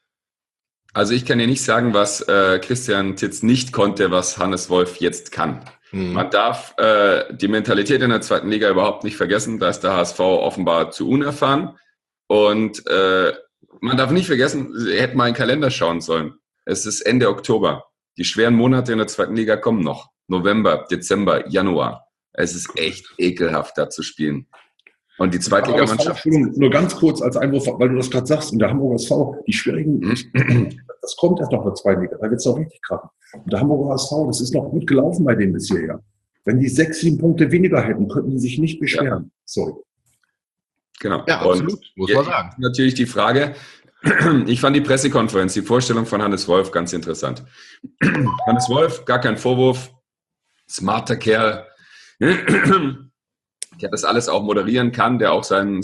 Also ich kann dir nicht sagen, was Christian Titz nicht konnte, was Hannes Wolf jetzt kann. Man darf die Mentalität in der zweiten Liga überhaupt nicht vergessen. Da ist der HSV offenbar zu unerfahren. Und man darf nicht vergessen, er hätte mal in den Kalender schauen sollen. Es ist Ende Oktober. Die schweren Monate in der zweiten Liga kommen noch. November, Dezember, Januar. Es ist echt ekelhaft, da zu spielen. Und die Zweitligamannschaft. Nur ganz kurz als Einwurf, weil du das gerade sagst, in der Hamburger SV, die schwierigen, das kommt erst noch in der zweiten Liga, da wird es noch richtig krachen. Und der Hamburger SV, das ist noch gut gelaufen bei denen bis hierher. Wenn die 6, 7 Punkte weniger hätten, könnten die sich nicht beschweren. Ja. Sorry. Genau. Ja, absolut, muss man sagen. Natürlich die Frage, ich fand die Pressekonferenz, die Vorstellung von Hannes Wolf ganz interessant. Hannes Wolf, gar kein Vorwurf, smarter Kerl, der das alles auch moderieren kann, der auch seine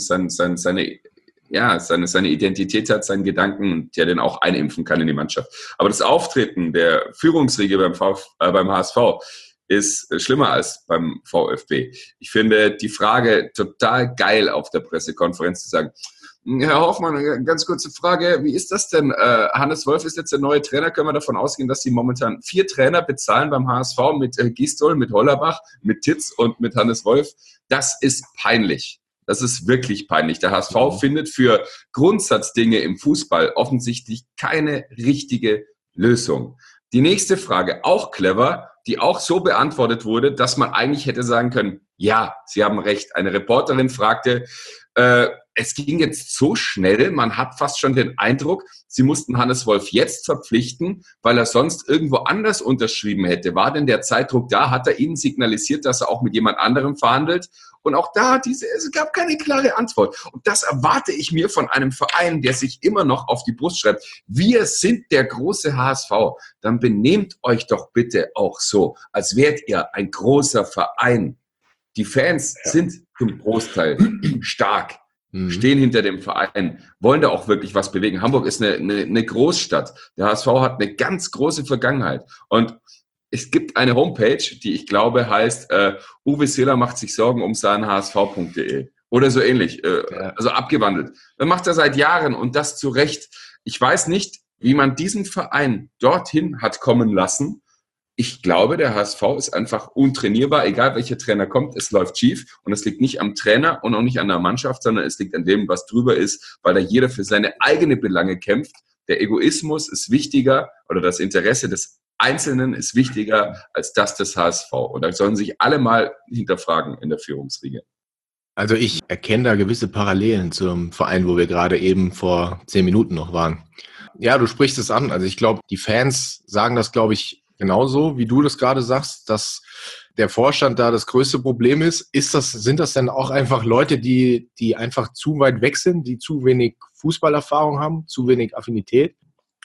Identität hat, seinen Gedanken, der den auch einimpfen kann in die Mannschaft. Aber das Auftreten der Führungsriege beim HSV ist schlimmer als beim VfB. Ich finde die Frage total geil auf der Pressekonferenz zu sagen, Herr Hoffmann, eine ganz kurze Frage, wie ist das denn? Hannes Wolf ist jetzt der neue Trainer. Können wir davon ausgehen, dass Sie momentan 4 Trainer bezahlen beim HSV mit Gisdol, mit Hollerbach, mit Titz und mit Hannes Wolf? Das ist peinlich. Das ist wirklich peinlich. Der HSV findet für Grundsatzdinge im Fußball offensichtlich keine richtige Lösung. Die nächste Frage, auch clever, die auch so beantwortet wurde, dass man eigentlich hätte sagen können, ja, Sie haben recht. Eine Reporterin fragte, es ging jetzt so schnell, man hat fast schon den Eindruck, Sie mussten Hannes Wolf jetzt verpflichten, weil er sonst irgendwo anders unterschrieben hätte. War denn der Zeitdruck da? Hat er Ihnen signalisiert, dass er auch mit jemand anderem verhandelt? Und auch da, es gab keine klare Antwort. Und das erwarte ich mir von einem Verein, der sich immer noch auf die Brust schreibt. Wir sind der große HSV. Dann benehmt euch doch bitte auch so, als wärt ihr ein großer Verein. Die Fans sind zum Großteil stark, stehen hinter dem Verein, wollen da auch wirklich was bewegen. Hamburg ist eine Großstadt. Der HSV hat eine ganz große Vergangenheit. Und es gibt eine Homepage, die ich glaube heißt, Uwe Seeler macht sich Sorgen um seinen HSV.de oder so ähnlich, also abgewandelt. Das macht er seit Jahren und das zu Recht. Ich weiß nicht, wie man diesen Verein dorthin hat kommen lassen, Ich glaube, der HSV ist einfach untrainierbar, egal welcher Trainer kommt, es läuft schief und es liegt nicht am Trainer und auch nicht an der Mannschaft, sondern es liegt an dem, was drüber ist, weil da jeder für seine eigene Belange kämpft. Der Egoismus ist wichtiger oder das Interesse des Einzelnen ist wichtiger als das des HSV. Und da sollen sich alle mal hinterfragen in der Führungsriege. Also ich erkenne da gewisse Parallelen zum Verein, wo wir gerade eben vor 10 Minuten noch waren. Ja, du sprichst es an. Also ich glaube, die Fans sagen das, glaube ich, genauso, wie du das gerade sagst, dass der Vorstand da das größte Problem ist. Sind das denn auch einfach Leute, die einfach zu weit weg sind, die zu wenig Fußballerfahrung haben, zu wenig Affinität?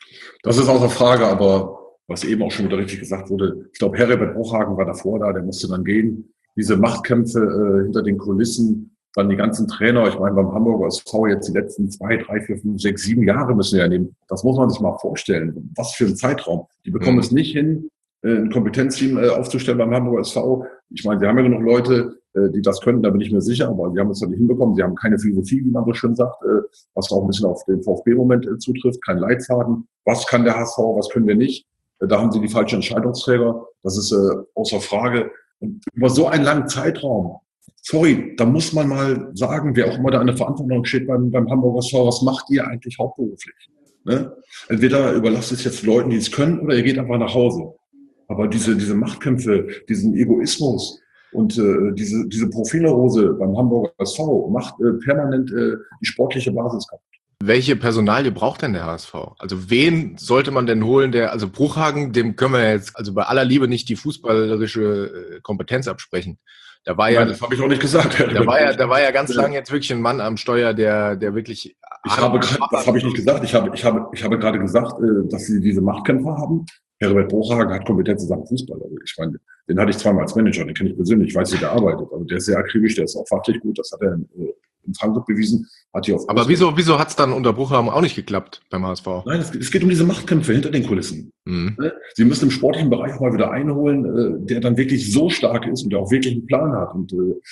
Das ist auch eine Frage, aber was eben auch schon wieder richtig gesagt wurde, ich glaube, Herbert Bruchhagen war davor da, der musste dann gehen. Diese Machtkämpfe hinter den Kulissen, dann die ganzen Trainer, ich meine, beim Hamburger SV jetzt die letzten 2, 3, 4, 5, 6, 7 Jahre müssen wir ja nehmen. Das muss man sich mal vorstellen. Was für ein Zeitraum. Die bekommen es nicht hin, ein Kompetenzteam aufzustellen beim Hamburger SV. Ich meine, wir haben ja genug Leute, die das können, da bin ich mir sicher, aber sie haben es noch nicht hinbekommen. Sie haben keine Philosophie, wie man so schön sagt, was auch ein bisschen auf den VfB-Moment zutrifft, kein Leitfaden. Was kann der HSV, was können wir nicht? Da haben sie die falschen Entscheidungsträger. Das ist außer Frage. Und über so einen langen Zeitraum, sorry, da muss man mal sagen, wer auch immer da an der Verantwortung steht beim Hamburger SV, was macht ihr eigentlich hauptberuflich? Ne? Entweder überlasst es jetzt Leuten, die es können, oder ihr geht einfach nach Hause. Aber diese Machtkämpfe, diesen Egoismus und diese Profilneurose beim Hamburger SV macht permanent die sportliche Basis kaputt. Welche Personalie braucht denn der HSV? Also wen sollte man denn holen, also Bruchhagen, dem können wir jetzt also bei aller Liebe nicht die fußballerische Kompetenz absprechen. Da war ja, das habe ich auch nicht gesagt. Da war ja ganz lange jetzt wirklich ein Mann am Steuer, der wirklich. Das habe ich nicht gesagt. Ich habe gerade gesagt, dass sie diese Machtkämpfer haben. Herbert Bruchhagen hat Kompetenz in Sachen Fußball. Also ich meine, den hatte ich zweimal als Manager, den kenne ich persönlich, ich weiß, wie der arbeitet. Also der ist sehr akribisch, der ist auch fachlich gut, das hat er in Frankfurt bewiesen. Aber wieso hat es dann unter Bruchhagen auch nicht geklappt beim HSV? Nein, es geht um diese Machtkämpfe hinter den Kulissen. Mhm. Sie müssen im sportlichen Bereich auch mal wieder einholen, der dann wirklich so stark ist und der auch wirklich einen Plan hat. Und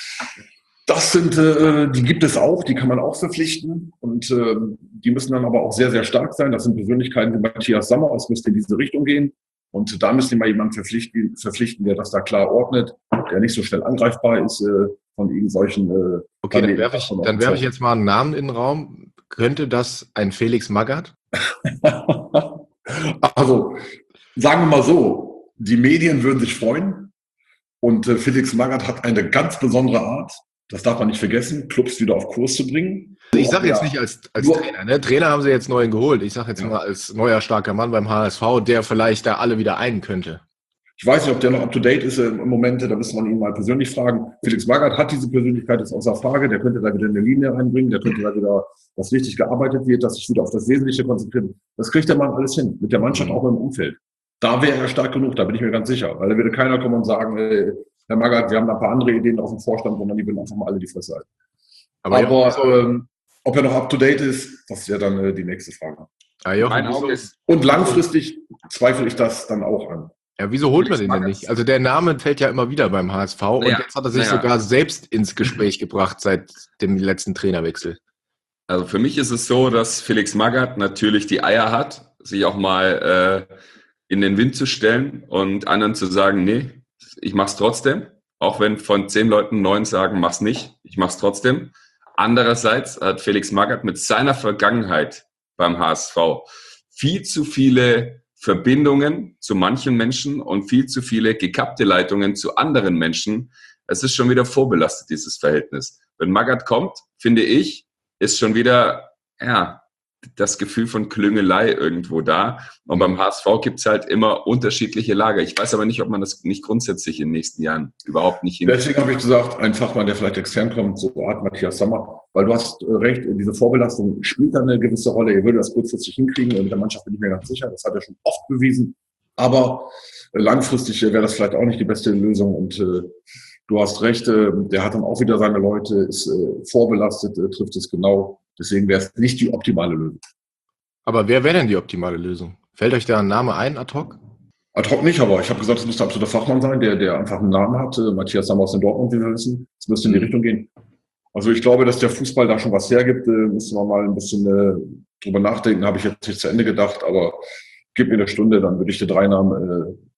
das sind, die gibt es auch, die kann man auch verpflichten. Und die müssen dann aber auch sehr, sehr stark sein. Das sind Persönlichkeiten wie Matthias Sammer, es müsste in diese Richtung gehen. Und da müssen wir mal jemanden verpflichten, der das da klar ordnet, der nicht so schnell angreifbar ist von irgendwelchen. Okay, dann werfe ich jetzt mal einen Namen in den Raum. Könnte das ein Felix Magath? Also, sagen wir mal so, die Medien würden sich freuen. Und Felix Magath hat eine ganz besondere Art. Das darf man nicht vergessen, Clubs wieder auf Kurs zu bringen. Ich sage jetzt nicht als Trainer. Ne? Trainer haben sie jetzt neuen geholt. Ich sage jetzt mal als neuer starker Mann beim HSV, der vielleicht da alle wieder einen könnte. Ich weiß nicht, ob der noch up-to-date ist im Moment. Da müsste man ihn mal persönlich fragen. Felix Magath hat diese Persönlichkeit, ist außer Frage. Der könnte da wieder eine Linie reinbringen. Der könnte da wieder, dass richtig gearbeitet wird, dass sich wieder auf das Wesentliche konzentriert. Das kriegt der Mann alles hin. Mit der Mannschaft auch im Umfeld. Da wäre er stark genug, da bin ich mir ganz sicher. Weil da würde keiner kommen und sagen, Herr Magath, wir haben da ein paar andere Ideen aus dem Vorstand, sondern die würden einfach mal alle die Fresse halten. Aber ob er noch up-to-date ist, das wäre dann die nächste Frage. Und langfristig zweifle ich das dann auch an. Ja, wieso holt man den denn nicht? Also der Name fällt ja immer wieder beim HSV und jetzt hat er sich sogar selbst ins Gespräch gebracht seit dem letzten Trainerwechsel. Also für mich ist es so, dass Felix Magath natürlich die Eier hat, sich auch mal in den Wind zu stellen und anderen zu sagen, nee, ich mach's trotzdem. Auch wenn von 10 Leuten 9 sagen, mach's nicht, ich mach's trotzdem. Andererseits hat Felix Magath mit seiner Vergangenheit beim HSV viel zu viele Verbindungen zu manchen Menschen und viel zu viele gekappte Leitungen zu anderen Menschen. Es ist schon wieder vorbelastet, dieses Verhältnis. Wenn Magath kommt, finde ich, ist schon wieder das Gefühl von Klüngelei irgendwo da. Und beim HSV gibt es halt immer unterschiedliche Lager. Ich weiß aber nicht, ob man das nicht grundsätzlich in den nächsten Jahren überhaupt nicht hinkriegt. Deswegen habe ich gesagt, ein Fachmann, der vielleicht extern kommt, so Art Matthias Sammer, weil du hast recht, diese Vorbelastung spielt da eine gewisse Rolle. Ihr würdet das kurzfristig hinkriegen. Mit der Mannschaft bin ich mir ganz sicher. Das hat er schon oft bewiesen. Aber langfristig wäre das vielleicht auch nicht die beste Lösung. Und du hast recht, der hat dann auch wieder seine Leute, ist vorbelastet, trifft es genau. Deswegen wäre es nicht die optimale Lösung. Aber wer wäre denn die optimale Lösung? Fällt euch da ein Name ein, ad hoc? Ad hoc nicht, aber ich habe gesagt, es müsste ein absoluter Fachmann sein, der einfach einen Namen hat. Matthias Sammer aus in Dortmund, wie wir wissen. Es müsste in die Richtung gehen. Also ich glaube, dass der Fußball da schon was hergibt. Müssen wir mal ein bisschen drüber nachdenken. Habe ich jetzt nicht zu Ende gedacht, aber gib mir eine Stunde, dann würde ich dir 3 Namen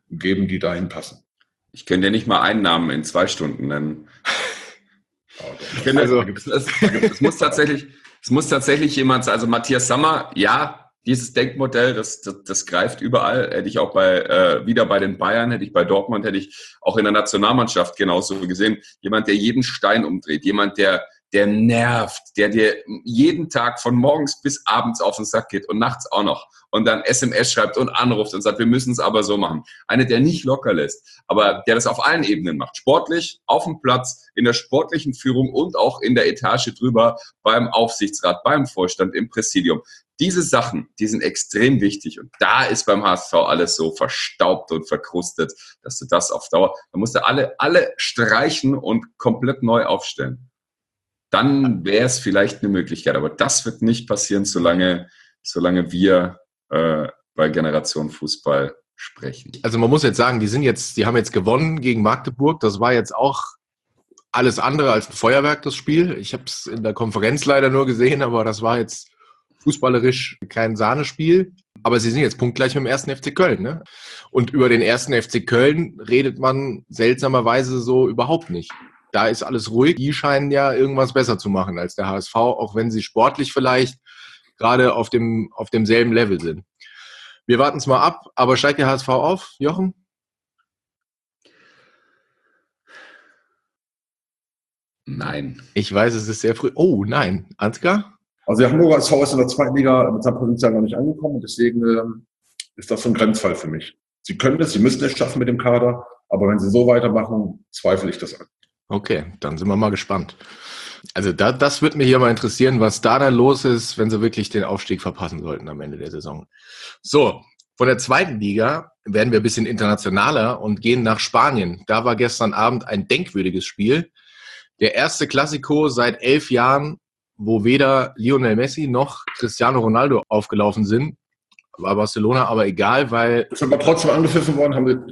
geben, die dahin passen. Ich könnte dir nicht mal einen Namen in 2 Stunden nennen. Also, Es muss tatsächlich jemand sein. Also Matthias Sammer, ja, dieses Denkmodell, das greift überall. Hätte ich auch wieder bei den Bayern, hätte ich bei Dortmund, hätte ich auch in der Nationalmannschaft genauso gesehen. Jemand, der jeden Stein umdreht, jemand, der nervt, der dir jeden Tag von morgens bis abends auf den Sack geht und nachts auch noch und dann SMS schreibt und anruft und sagt, wir müssen es aber so machen. Einer, der nicht locker lässt, aber der das auf allen Ebenen macht. Sportlich, auf dem Platz, in der sportlichen Führung und auch in der Etage drüber, beim Aufsichtsrat, beim Vorstand, im Präsidium. Diese Sachen, die sind extrem wichtig und da ist beim HSV alles so verstaubt und verkrustet, dass du das auf Dauer, da musst du alle streichen und komplett neu aufstellen. Dann wäre es vielleicht eine Möglichkeit, aber das wird nicht passieren, solange wir bei Generation Fußball sprechen. also man muss jetzt sagen, die haben jetzt gewonnen gegen Magdeburg. Das war jetzt auch alles andere als ein Feuerwerk, das Spiel. Ich habe es in der Konferenz leider nur gesehen, aber das war jetzt fußballerisch kein Sahnespiel. Aber sie sind jetzt punktgleich mit dem 1. FC Köln. Ne? Und über den 1. FC Köln redet man seltsamerweise so überhaupt nicht. Da ist alles ruhig. Die scheinen ja irgendwas besser zu machen als der HSV, auch wenn sie sportlich vielleicht gerade auf demselben Level sind. Wir warten es mal ab, aber steigt der HSV auf, Jochen? Nein. Ich weiß, es ist sehr früh. Oh, nein. Ansgar? Also der Hamburger SV ist in der 2. Liga mit seinem Potenzial noch nicht angekommen und deswegen ist das so ein Grenzfall für mich. Sie können es, sie müssen es schaffen mit dem Kader, aber wenn sie so weitermachen, zweifle ich das an. Okay, dann sind wir mal gespannt. Also das wird mich hier mal interessieren, was da dann los ist, wenn sie wirklich den Aufstieg verpassen sollten am Ende der Saison. So, von der 2. Liga werden wir ein bisschen internationaler und gehen nach Spanien. Da war gestern Abend ein denkwürdiges Spiel. Der erste Clasico seit 11 Jahren, wo weder Lionel Messi noch Cristiano Ronaldo aufgelaufen sind. War Barcelona aber egal, weil Ist aber trotzdem angepfiffen worden,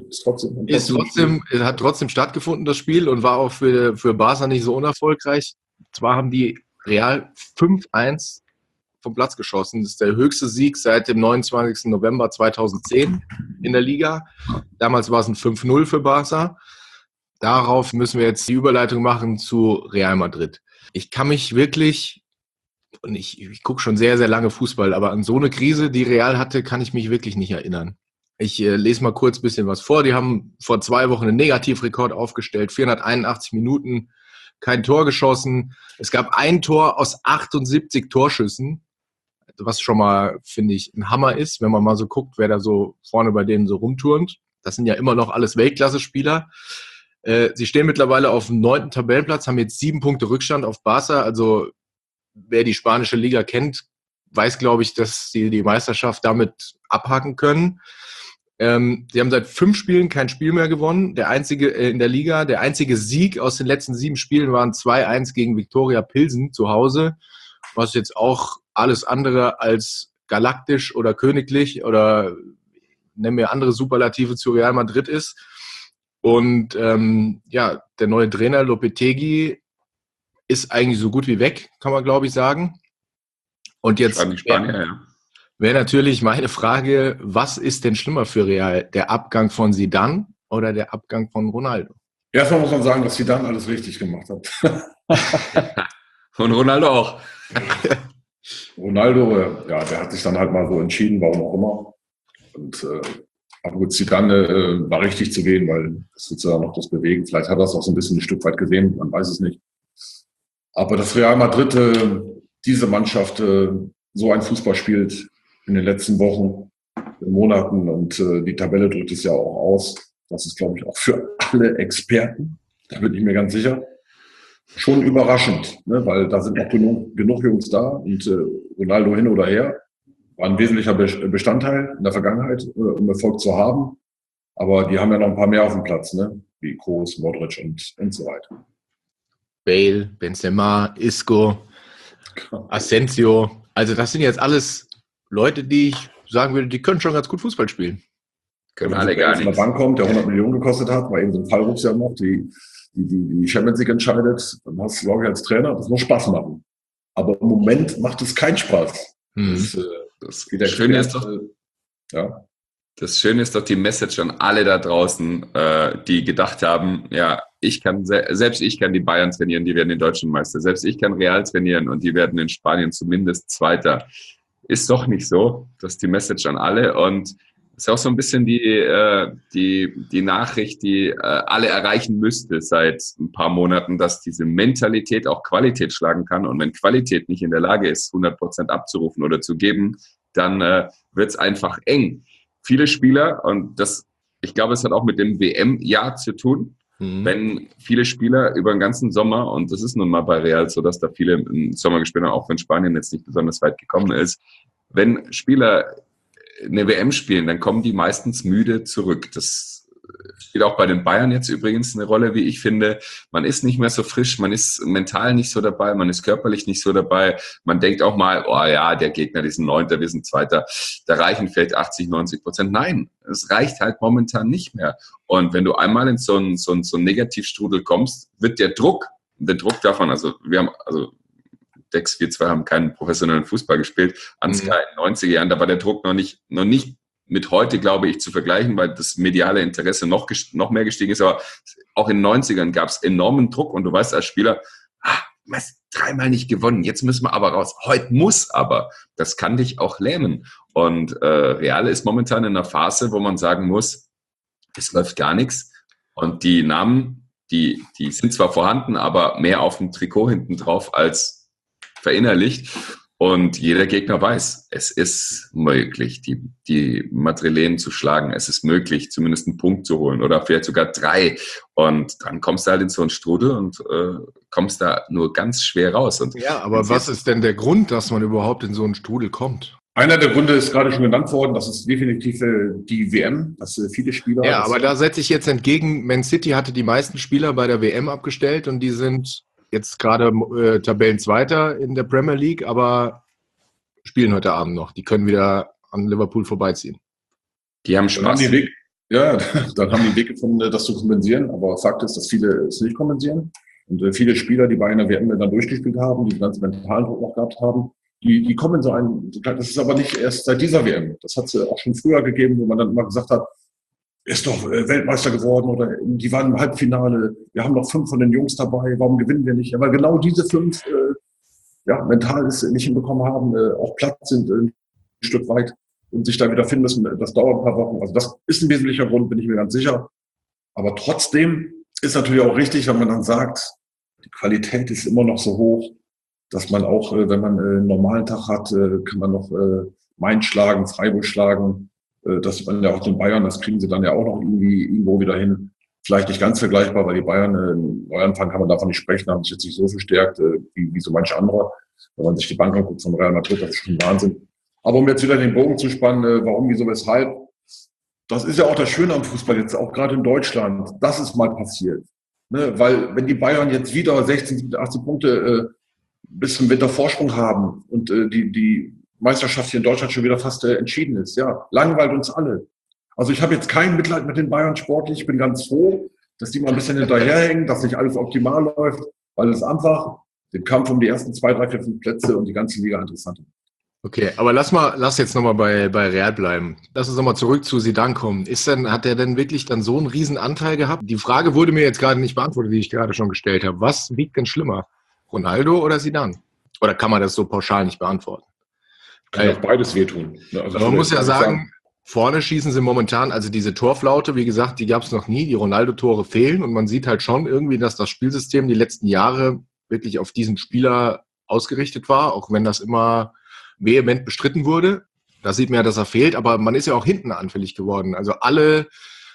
hat trotzdem stattgefunden, das Spiel, und war auch für Barca nicht so unerfolgreich. Zwar haben die Real 5-1 vom Platz geschossen. Das ist der höchste Sieg seit dem 29. November 2010 in der Liga. Damals war es ein 5-0 für Barca. Darauf müssen wir jetzt die Überleitung machen zu Real Madrid. Ich kann mich wirklich, und ich gucke schon sehr, sehr lange Fußball, aber an so eine Krise, die Real hatte, kann ich mich wirklich nicht erinnern. Ich lese mal kurz ein bisschen was vor. Die haben vor 2 Wochen einen Negativrekord aufgestellt, 481 Minuten, kein Tor geschossen. Es gab ein Tor aus 78 Torschüssen, was schon mal, finde ich, ein Hammer ist, wenn man mal so guckt, wer da so vorne bei denen so rumturnt. Das sind ja immer noch alles Weltklasse-Spieler. Sie stehen mittlerweile auf dem 9. Tabellenplatz, haben jetzt 7 Punkte Rückstand auf Barca. Also wer die spanische Liga kennt, weiß, glaube ich, dass sie die Meisterschaft damit abhaken können. Sie haben seit 5 Spielen kein Spiel mehr gewonnen. Der einzige in der Liga, der einzige Sieg aus den letzten 7 Spielen waren 2-1 gegen Viktoria Pilsen zu Hause, was jetzt auch alles andere als galaktisch oder königlich oder nennen wir andere Superlative zu Real Madrid ist. Und der neue Trainer Lopetegui ist eigentlich so gut wie weg, kann man glaube ich sagen. Und jetzt wäre natürlich meine Frage, was ist denn schlimmer für Real? Der Abgang von Zidane oder der Abgang von Ronaldo? Erstmal muss man sagen, dass Zidane alles richtig gemacht hat. Und Ronaldo auch. Ronaldo, der hat sich dann halt mal so entschieden, warum auch immer. Und aber gut, Zidane war richtig zu gehen, weil das sozusagen noch das Bewegen. Vielleicht hat er es auch so ein bisschen ein Stück weit gesehen, man weiß es nicht. Aber dass Real Madrid, diese Mannschaft, so ein Fußball spielt in den letzten Wochen, Monaten und die Tabelle drückt es ja auch aus. Das ist, glaube ich, auch für alle Experten, da bin ich mir ganz sicher, schon überraschend, ne? Weil da sind noch genug Jungs da und Ronaldo hin oder her war ein wesentlicher Bestandteil in der Vergangenheit, um Erfolg zu haben. Aber die haben ja noch ein paar mehr auf dem Platz, ne? Wie Kroos, Modric und so weiter. Bale, Benzema, Isco, Asensio. Also das sind jetzt alles Leute, die ich sagen würde, die können schon ganz gut Fußball spielen. Können alle gar nicht. Wenn der Bank kommt, der 100 Millionen gekostet hat, weil eben so ein Fallruf ja noch, die Champions League entscheidet, dann hast du, glaube ich, als Trainer, das muss Spaß machen. Aber im Moment macht es keinen Spaß. Das Schöne ist doch, ja. Das Schöne ist doch die Message an alle da draußen, die gedacht haben, ja, selbst ich kann die Bayern trainieren, die werden den deutschen Meister. Selbst ich kann Real trainieren und die werden in Spanien zumindest Zweiter. Ist doch nicht so. Das ist die Message an alle. Und ist auch so ein bisschen die Nachricht, die alle erreichen müsste seit ein paar Monaten, dass diese Mentalität auch Qualität schlagen kann. Und wenn Qualität nicht in der Lage ist, 100% abzurufen oder zu geben, dann wird es einfach eng. Viele Spieler, und ich glaube, es hat auch mit dem WM-Jahr zu tun, wenn viele Spieler über den ganzen Sommer, und das ist nun mal bei Real so, dass da viele im Sommer gespielt haben, auch wenn Spanien jetzt nicht besonders weit gekommen ist, wenn Spieler eine WM spielen, dann kommen die meistens müde zurück. Das spielt auch bei den Bayern jetzt übrigens eine Rolle, wie ich finde. Man ist nicht mehr so frisch, man ist mental nicht so dabei, man ist körperlich nicht so dabei. Man denkt auch mal, oh ja, der Gegner, die sind Neunter, wir sind Zweiter, da reichen vielleicht 80-90%. Nein, es reicht halt momentan nicht mehr. Und wenn du einmal in so einen Negativstrudel kommst, wird der Druck davon, Dex, wir zwei haben keinen professionellen Fußball gespielt, an Sky in den 90er Jahren, da war der Druck noch nicht mit heute, glaube ich, zu vergleichen, weil das mediale Interesse noch mehr gestiegen ist. Aber auch in den 90ern gab es enormen Druck und du weißt als Spieler, du hast 3-mal nicht gewonnen, jetzt müssen wir aber raus. Heute muss aber. Das kann dich auch lähmen. Und Real ist momentan in einer Phase, wo man sagen muss, es läuft gar nichts. Und die Namen, die sind zwar vorhanden, aber mehr auf dem Trikot hinten drauf als verinnerlicht. Und jeder Gegner weiß, es ist möglich, die Madrilenen zu schlagen. Es ist möglich, zumindest einen Punkt zu holen oder vielleicht sogar 3. Und dann kommst du halt in so einen Strudel und kommst da nur ganz schwer raus. Und ja, aber was ist denn der Grund, dass man überhaupt in so einen Strudel kommt? Einer der Gründe ist gerade schon genannt worden, das ist definitiv die WM, dass viele Spieler... Ja, aber da setze ich jetzt entgegen, Man City hatte die meisten Spieler bei der WM abgestellt und die sind jetzt gerade Tabellenzweiter in der Premier League, aber spielen heute Abend noch. Die können wieder an Liverpool vorbeiziehen. Die haben Spaß. Dann haben die Weg gefunden, das zu kompensieren. Aber Fakt ist, dass viele es nicht kompensieren. Und viele Spieler, die bei einer WM dann durchgespielt haben, die den ganzen mentalen Druck noch gehabt haben, die kommen in so einen... Das ist aber nicht erst seit dieser WM. Das hat es auch schon früher gegeben, wo man dann immer gesagt hat, ist doch Weltmeister geworden oder die waren im Halbfinale, wir haben noch 5 von den Jungs dabei, warum gewinnen wir nicht? Ja, weil genau diese 5 mental es nicht hinbekommen haben, auch platt sind ein Stück weit und sich da wieder finden müssen. Das dauert ein paar Wochen. Also das ist ein wesentlicher Grund, bin ich mir ganz sicher. Aber trotzdem ist natürlich auch richtig, wenn man dann sagt, die Qualität ist immer noch so hoch, dass man auch, wenn man einen normalen Tag hat, kann man noch Mainz schlagen, Freiburg schlagen. Das man ja auch den Bayern, das kriegen sie dann ja auch noch irgendwo wieder hin. Vielleicht nicht ganz vergleichbar, weil die Bayern, Neuanfang kann man davon nicht sprechen, haben sich jetzt nicht so verstärkt, wie so manche andere. Wenn man sich die Bank anguckt von Real Madrid, das ist schon Wahnsinn. Aber um jetzt wieder den Bogen zu spannen, warum, wieso, weshalb, das ist ja auch das Schöne am Fußball jetzt, auch gerade in Deutschland, dass es mal passiert. Ne? Weil wenn die Bayern jetzt wieder 16, 18 Punkte bis zum Winter Vorsprung haben und die Meisterschaft hier in Deutschland schon wieder fast entschieden ist. Ja, langweilt uns alle. Also ich habe jetzt kein Mitleid mit den Bayern sportlich. Ich bin ganz froh, dass die mal ein bisschen hinterherhängen, dass nicht alles optimal läuft, weil es einfach den Kampf um die ersten 2, 3, 4, 5 Plätze und die ganze Liga interessant ist. Okay, aber lass jetzt nochmal bei Real bleiben. Lass uns nochmal zurück zu Zidane kommen. Hat er denn wirklich dann so einen riesen Anteil gehabt? Die Frage wurde mir jetzt gerade nicht beantwortet, die ich gerade schon gestellt habe. Was wiegt denn schlimmer? Ronaldo oder Zidane? Oder kann man das so pauschal nicht beantworten? Kann auch beides wehtun. Also man muss ja sagen, vorne schießen sie momentan, also diese Torflaute, wie gesagt, die gab es noch nie, die Ronaldo-Tore fehlen und man sieht halt schon irgendwie, dass das Spielsystem die letzten Jahre wirklich auf diesen Spieler ausgerichtet war, auch wenn das immer vehement bestritten wurde. Da sieht man ja, dass er fehlt, aber man ist ja auch hinten anfällig geworden. Also alle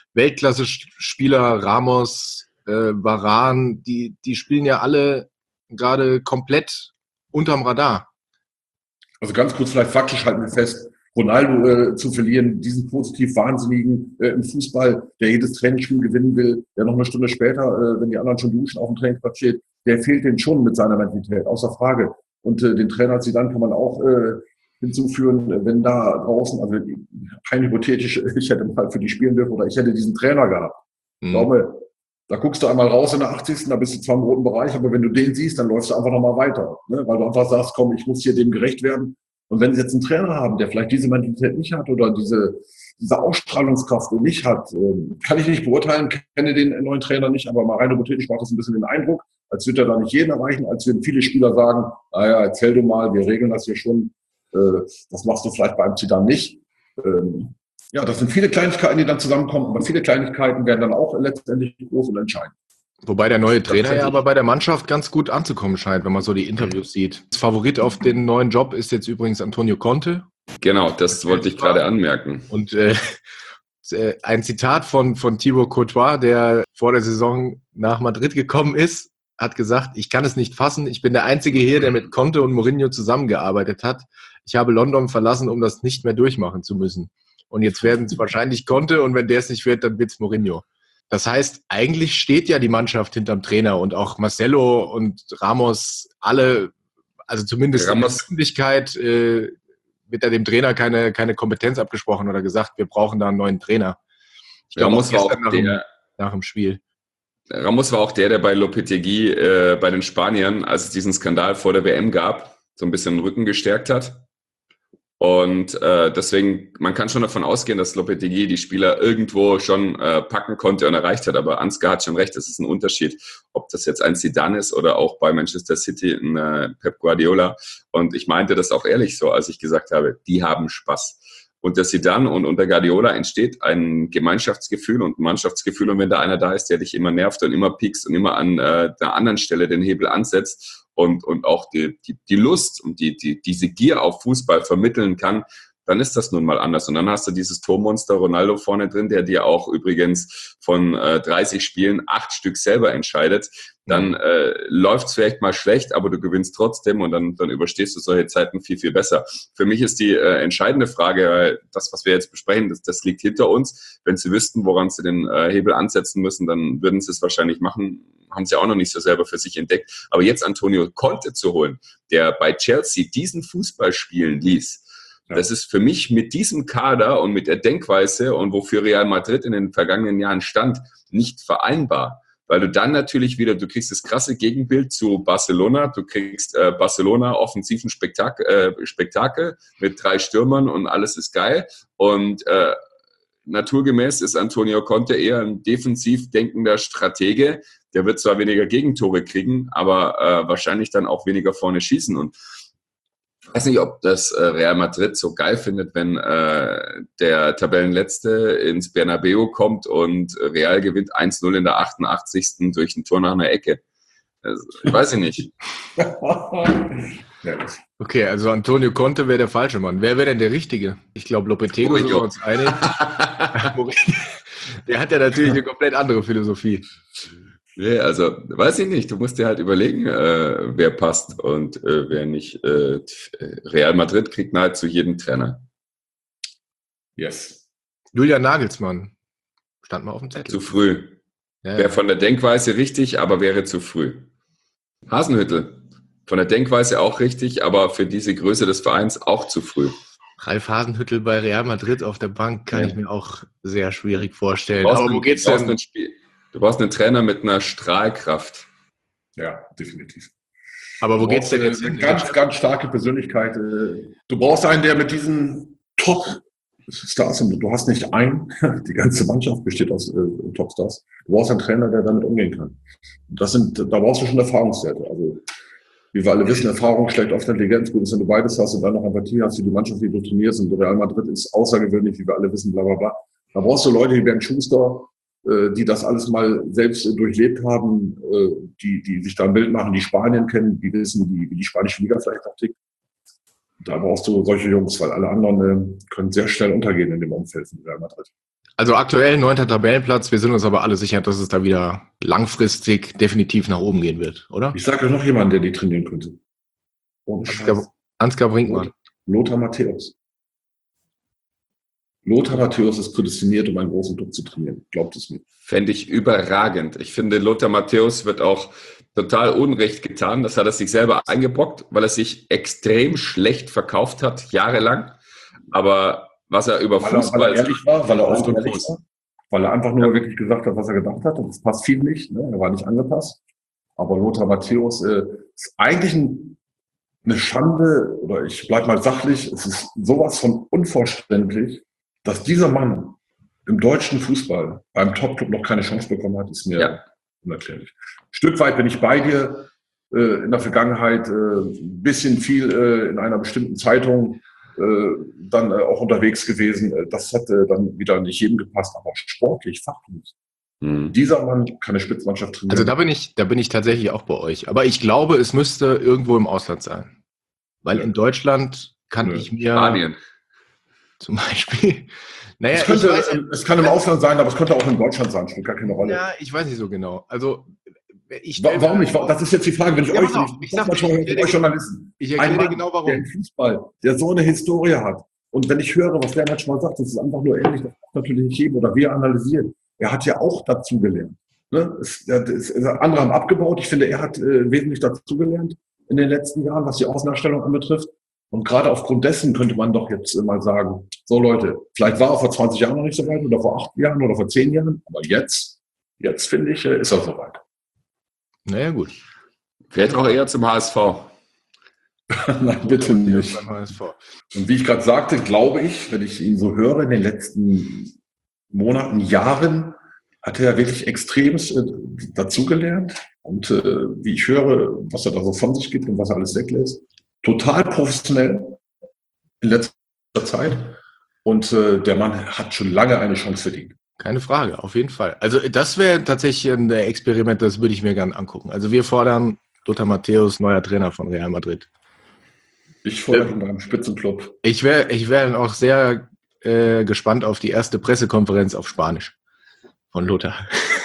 Weltklasse-Spieler, Ramos, Varane, die spielen ja alle gerade komplett unterm Radar. Also ganz kurz vielleicht faktisch halten wir fest, Ronaldo zu verlieren, diesen positiv Wahnsinnigen im Fußball, der jedes Trainingsspiel gewinnen will, der noch eine Stunde später, wenn die anderen schon duschen, auf dem Trainingsplatz steht, der fehlt den schon mit seiner Mentalität, außer Frage. Und den Trainer Zidane kann man auch hinzuführen, wenn da draußen, also rein hypothetisch, ich hätte mal für die spielen dürfen oder ich hätte diesen Trainer gehabt. Ich glaube, da guckst du einmal raus in der 80. Da bist du zwar im roten Bereich, aber wenn du den siehst, dann läufst du einfach nochmal weiter. Ne? Weil du einfach sagst, komm, ich muss hier dem gerecht werden. Und wenn Sie jetzt einen Trainer haben, der vielleicht diese Mentalität nicht hat oder diese Ausstrahlungskraft nicht hat, kann ich nicht beurteilen, kenne den neuen Trainer nicht, aber mal rein hypothetisch macht das ein bisschen den Eindruck, als würde er da nicht jeden erreichen, als würden viele Spieler sagen, naja, erzähl du mal, wir regeln das hier schon, das machst du vielleicht beim Zidane nicht. Ja, das sind viele Kleinigkeiten, die dann zusammenkommen, aber viele Kleinigkeiten werden dann auch letztendlich groß und entscheidend. Wobei der neue Trainer ja aber bei der Mannschaft ganz gut anzukommen scheint, wenn man so die Interviews sieht. Das Favorit auf den neuen Job ist jetzt übrigens Antonio Conte. Genau, das wollte ich gerade anmerken. Und ein Zitat von Thibaut Courtois, der vor der Saison nach Madrid gekommen ist, hat gesagt, ich kann es nicht fassen, ich bin der Einzige hier, der mit Conte und Mourinho zusammengearbeitet hat. Ich habe London verlassen, um das nicht mehr durchmachen zu müssen. Und jetzt werden es wahrscheinlich Conte und wenn der es nicht wird, dann wird es Mourinho. Das heißt, eigentlich steht ja die Mannschaft hinterm Trainer und auch Marcelo und Ramos alle, also zumindest in der Öffentlichkeit wird da dem Trainer keine Kompetenz abgesprochen oder gesagt, wir brauchen da einen neuen Trainer. Ich glaube, Ramos war auch nach dem Spiel. Ramos war auch der bei Lopetegui bei den Spaniern, als es diesen Skandal vor der WM gab, so ein bisschen den Rücken gestärkt hat. Und deswegen, man kann schon davon ausgehen, dass Lopetegui die Spieler irgendwo schon packen konnte und erreicht hat. Aber Ansgar hat schon recht, es ist ein Unterschied, ob das jetzt ein Zidane ist oder auch bei Manchester City ein Pep Guardiola. Und ich meinte das auch ehrlich so, als ich gesagt habe, die haben Spaß. Unter Zidane und unter Guardiola entsteht ein Gemeinschaftsgefühl und ein Mannschaftsgefühl. Und wenn da einer da ist, der dich immer nervt und immer piekst und immer an der anderen Stelle den Hebel ansetzt, und auch die Lust und diese Gier auf Fußball vermitteln kann, dann ist das nun mal anders. Und dann hast du dieses Tormonster Ronaldo vorne drin, der dir auch übrigens von 30 Spielen 8 Stück selber entscheidet. Dann läuft es vielleicht mal schlecht, aber du gewinnst trotzdem und dann überstehst du solche Zeiten viel, viel besser. Für mich ist die entscheidende Frage, das, was wir jetzt besprechen, das liegt hinter uns. Wenn sie wüssten, woran sie den Hebel ansetzen müssen, dann würden sie es wahrscheinlich machen. Haben sie auch noch nicht so selber für sich entdeckt. Aber jetzt Antonio Conte zu holen, der bei Chelsea diesen Fußball spielen ließ, das ist für mich mit diesem Kader und mit der Denkweise und wofür Real Madrid in den vergangenen Jahren stand, nicht vereinbar. Weil du dann natürlich wieder, du kriegst das krasse Gegenbild zu Barcelona, du kriegst Barcelona offensiven Spektakel mit 3 Stürmern und alles ist geil. Und naturgemäß ist Antonio Conte eher ein defensiv denkender Stratege. Der wird zwar weniger Gegentore kriegen, aber wahrscheinlich dann auch weniger vorne schießen. Und ich weiß nicht, ob das Real Madrid so geil findet, wenn der Tabellenletzte ins Bernabeu kommt und Real gewinnt 1-0 in der 88. durch ein Tor nach einer Ecke. Also, weiß ich nicht. Okay, also Antonio Conte wäre der falsche Mann. Wer wäre denn der Richtige? Ich glaube, Lopetegui sind wir uns einig. Der hat ja natürlich eine komplett andere Philosophie. Nee, also weiß ich nicht. Du musst dir halt überlegen, wer passt und wer nicht. Real Madrid kriegt nahezu jeden Trainer. Yes. Julian Nagelsmann stand mal auf dem Zettel. Zu früh. Ja, wäre von der Denkweise richtig, aber wäre zu früh. Hasenhüttl. Von der Denkweise auch richtig, aber für diese Größe des Vereins auch zu früh. Ralf Hasenhüttl bei Real Madrid auf der Bank kann ich mir auch sehr schwierig vorstellen. Aber wo geht's denn? Du brauchst einen Trainer mit einer Strahlkraft. Ja, definitiv. Aber wo geht's denn jetzt? Eine ganz starke Persönlichkeit. Du brauchst einen, der mit diesen Top-Stars, und du hast nicht einen, die ganze Mannschaft besteht aus Top-Stars. Du brauchst einen Trainer, der damit umgehen kann. Da brauchst du schon Erfahrungswerte. Also, wie wir alle wissen, Erfahrung schlägt oft Intelligenz. Gut ist, wenn du beides hast und dann noch Empathie hast für die Mannschaft, die du trainierst. Und Real Madrid ist außergewöhnlich, wie wir alle wissen, bla bla bla. Da brauchst du Leute wie Bernd Schuster, die das alles mal selbst durchlebt haben, die sich da ein Bild machen, die Spanien kennen, die wissen, wie die spanische Liga vielleicht auch tickt. Da brauchst du solche Jungs, weil alle anderen können sehr schnell untergehen in dem Umfeld von Real Madrid. Also aktuell 9. Tabellenplatz. Wir sind uns aber alle sicher, dass es da wieder langfristig definitiv nach oben gehen wird, oder? Ich sage euch noch jemanden, der die trainieren könnte. Ansgar Brinkmann. Lothar Matthäus. Lothar Matthäus ist prädestiniert, um einen großen Club zu trainieren. Glaubt es mir. Fände ich überragend. Ich finde, Lothar Matthäus wird auch total Unrecht getan. Das hat er sich selber eingebrockt, weil er sich extrem schlecht verkauft hat, jahrelang. Aber was er über Fußball... Weil er ehrlich war, weil er oft ehrlich war, weil er einfach nur wirklich gesagt hat, was er gedacht hat. Und das passt viel nicht. Ne? Er war nicht angepasst. Aber Lothar Matthäus ist eigentlich ein eine Schande, oder ich bleibe mal sachlich, es ist sowas von unverständlich, dass dieser Mann im deutschen Fußball beim Topclub noch keine Chance bekommen hat, ist mir unerklärlich. Stück weit bin ich bei dir, in der Vergangenheit ein bisschen viel in einer bestimmten Zeitung dann auch unterwegs gewesen. Das hätte dann wieder nicht jedem gepasst, aber sportlich, fachlich. Dieser Mann kann eine Spitzenmannschaft trainieren. Also da bin ich tatsächlich auch bei euch. Aber ich glaube, es müsste irgendwo im Ausland sein. Weil in Deutschland kann ich mir Spanien zum Beispiel. Naja, es kann im Ausland sein, aber es könnte auch in Deutschland sein, spielt gar keine Rolle. Ja, ich weiß nicht so genau. Also warum nicht? Das ist jetzt die Frage, wenn ich euch Journalisten. Ich erkläre dir genau warum. Der im Fußball, der so eine Historie hat. Und wenn ich höre, was der manchmal sagt, das ist einfach nur ähnlich, das macht natürlich nicht jedem oder wir analysieren. Er hat ja auch dazugelernt. Ne? Andere haben abgebaut. Ich finde, er hat wesentlich dazugelernt in den letzten Jahren, was die Außendarstellung anbetrifft. Und gerade aufgrund dessen könnte man doch jetzt mal sagen, so Leute, vielleicht war er vor 20 Jahren noch nicht so weit oder vor 8 Jahren oder vor 10 Jahren, aber jetzt finde ich, ist er soweit. Naja, gut. Fährt auch eher zum HSV. Nein, bitte nicht. Und wie ich gerade sagte, glaube ich, wenn ich ihn so höre, in den letzten Monaten, Jahren, hat er wirklich extremst dazugelernt. Und wie ich höre, was er da so von sich gibt und was er alles weglässt, total professionell in letzter Zeit. Und der Mann hat schon lange eine Chance verdient. Keine Frage, auf jeden Fall. Also das wäre tatsächlich ein Experiment, das würde ich mir gerne angucken. Also wir fordern Lothar Matthäus, neuer Trainer von Real Madrid. Ich fordere ihn beim Spitzenclub. Ich wär auch sehr gespannt auf die erste Pressekonferenz auf Spanisch von Lothar.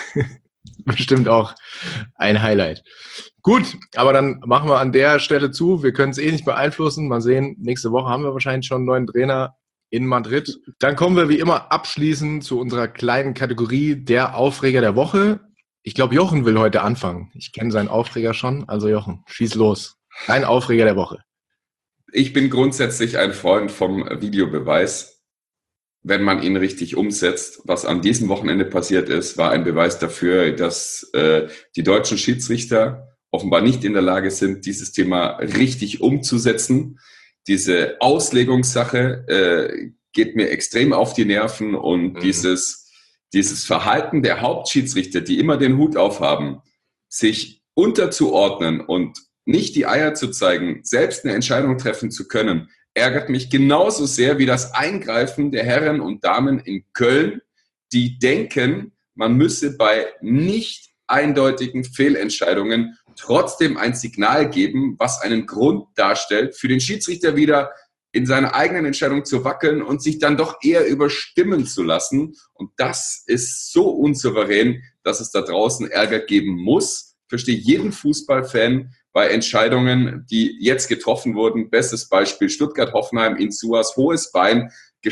Bestimmt auch ein Highlight. Gut, aber dann machen wir an der Stelle zu. Wir können es eh nicht beeinflussen. Mal sehen, nächste Woche haben wir wahrscheinlich schon einen neuen Trainer in Madrid. Dann kommen wir wie immer abschließend zu unserer kleinen Kategorie der Aufreger der Woche. Ich glaube, Jochen will heute anfangen. Ich kenne seinen Aufreger schon. Also Jochen, schieß los. Dein Aufreger der Woche. Ich bin grundsätzlich ein Freund vom Videobeweis. Wenn man ihn richtig umsetzt, was an diesem Wochenende passiert ist, war ein Beweis dafür, dass die deutschen Schiedsrichter offenbar nicht in der Lage sind, dieses Thema richtig umzusetzen. Diese Auslegungssache geht mir extrem auf die Nerven und dieses Verhalten der Hauptschiedsrichter, die immer den Hut aufhaben, sich unterzuordnen und nicht die Eier zu zeigen, selbst eine Entscheidung treffen zu können, ärgert mich genauso sehr wie das Eingreifen der Herren und Damen in Köln, die denken, man müsse bei nicht eindeutigen Fehlentscheidungen trotzdem ein Signal geben, was einen Grund darstellt, für den Schiedsrichter wieder in seiner eigenen Entscheidung zu wackeln und sich dann doch eher überstimmen zu lassen. Und das ist so unsouverän, dass es da draußen Ärger geben muss. Ich verstehe jeden Fußballfan bei Entscheidungen, die jetzt getroffen wurden. Bestes Beispiel Stuttgart-Hoffenheim in Suas, hohes Bein,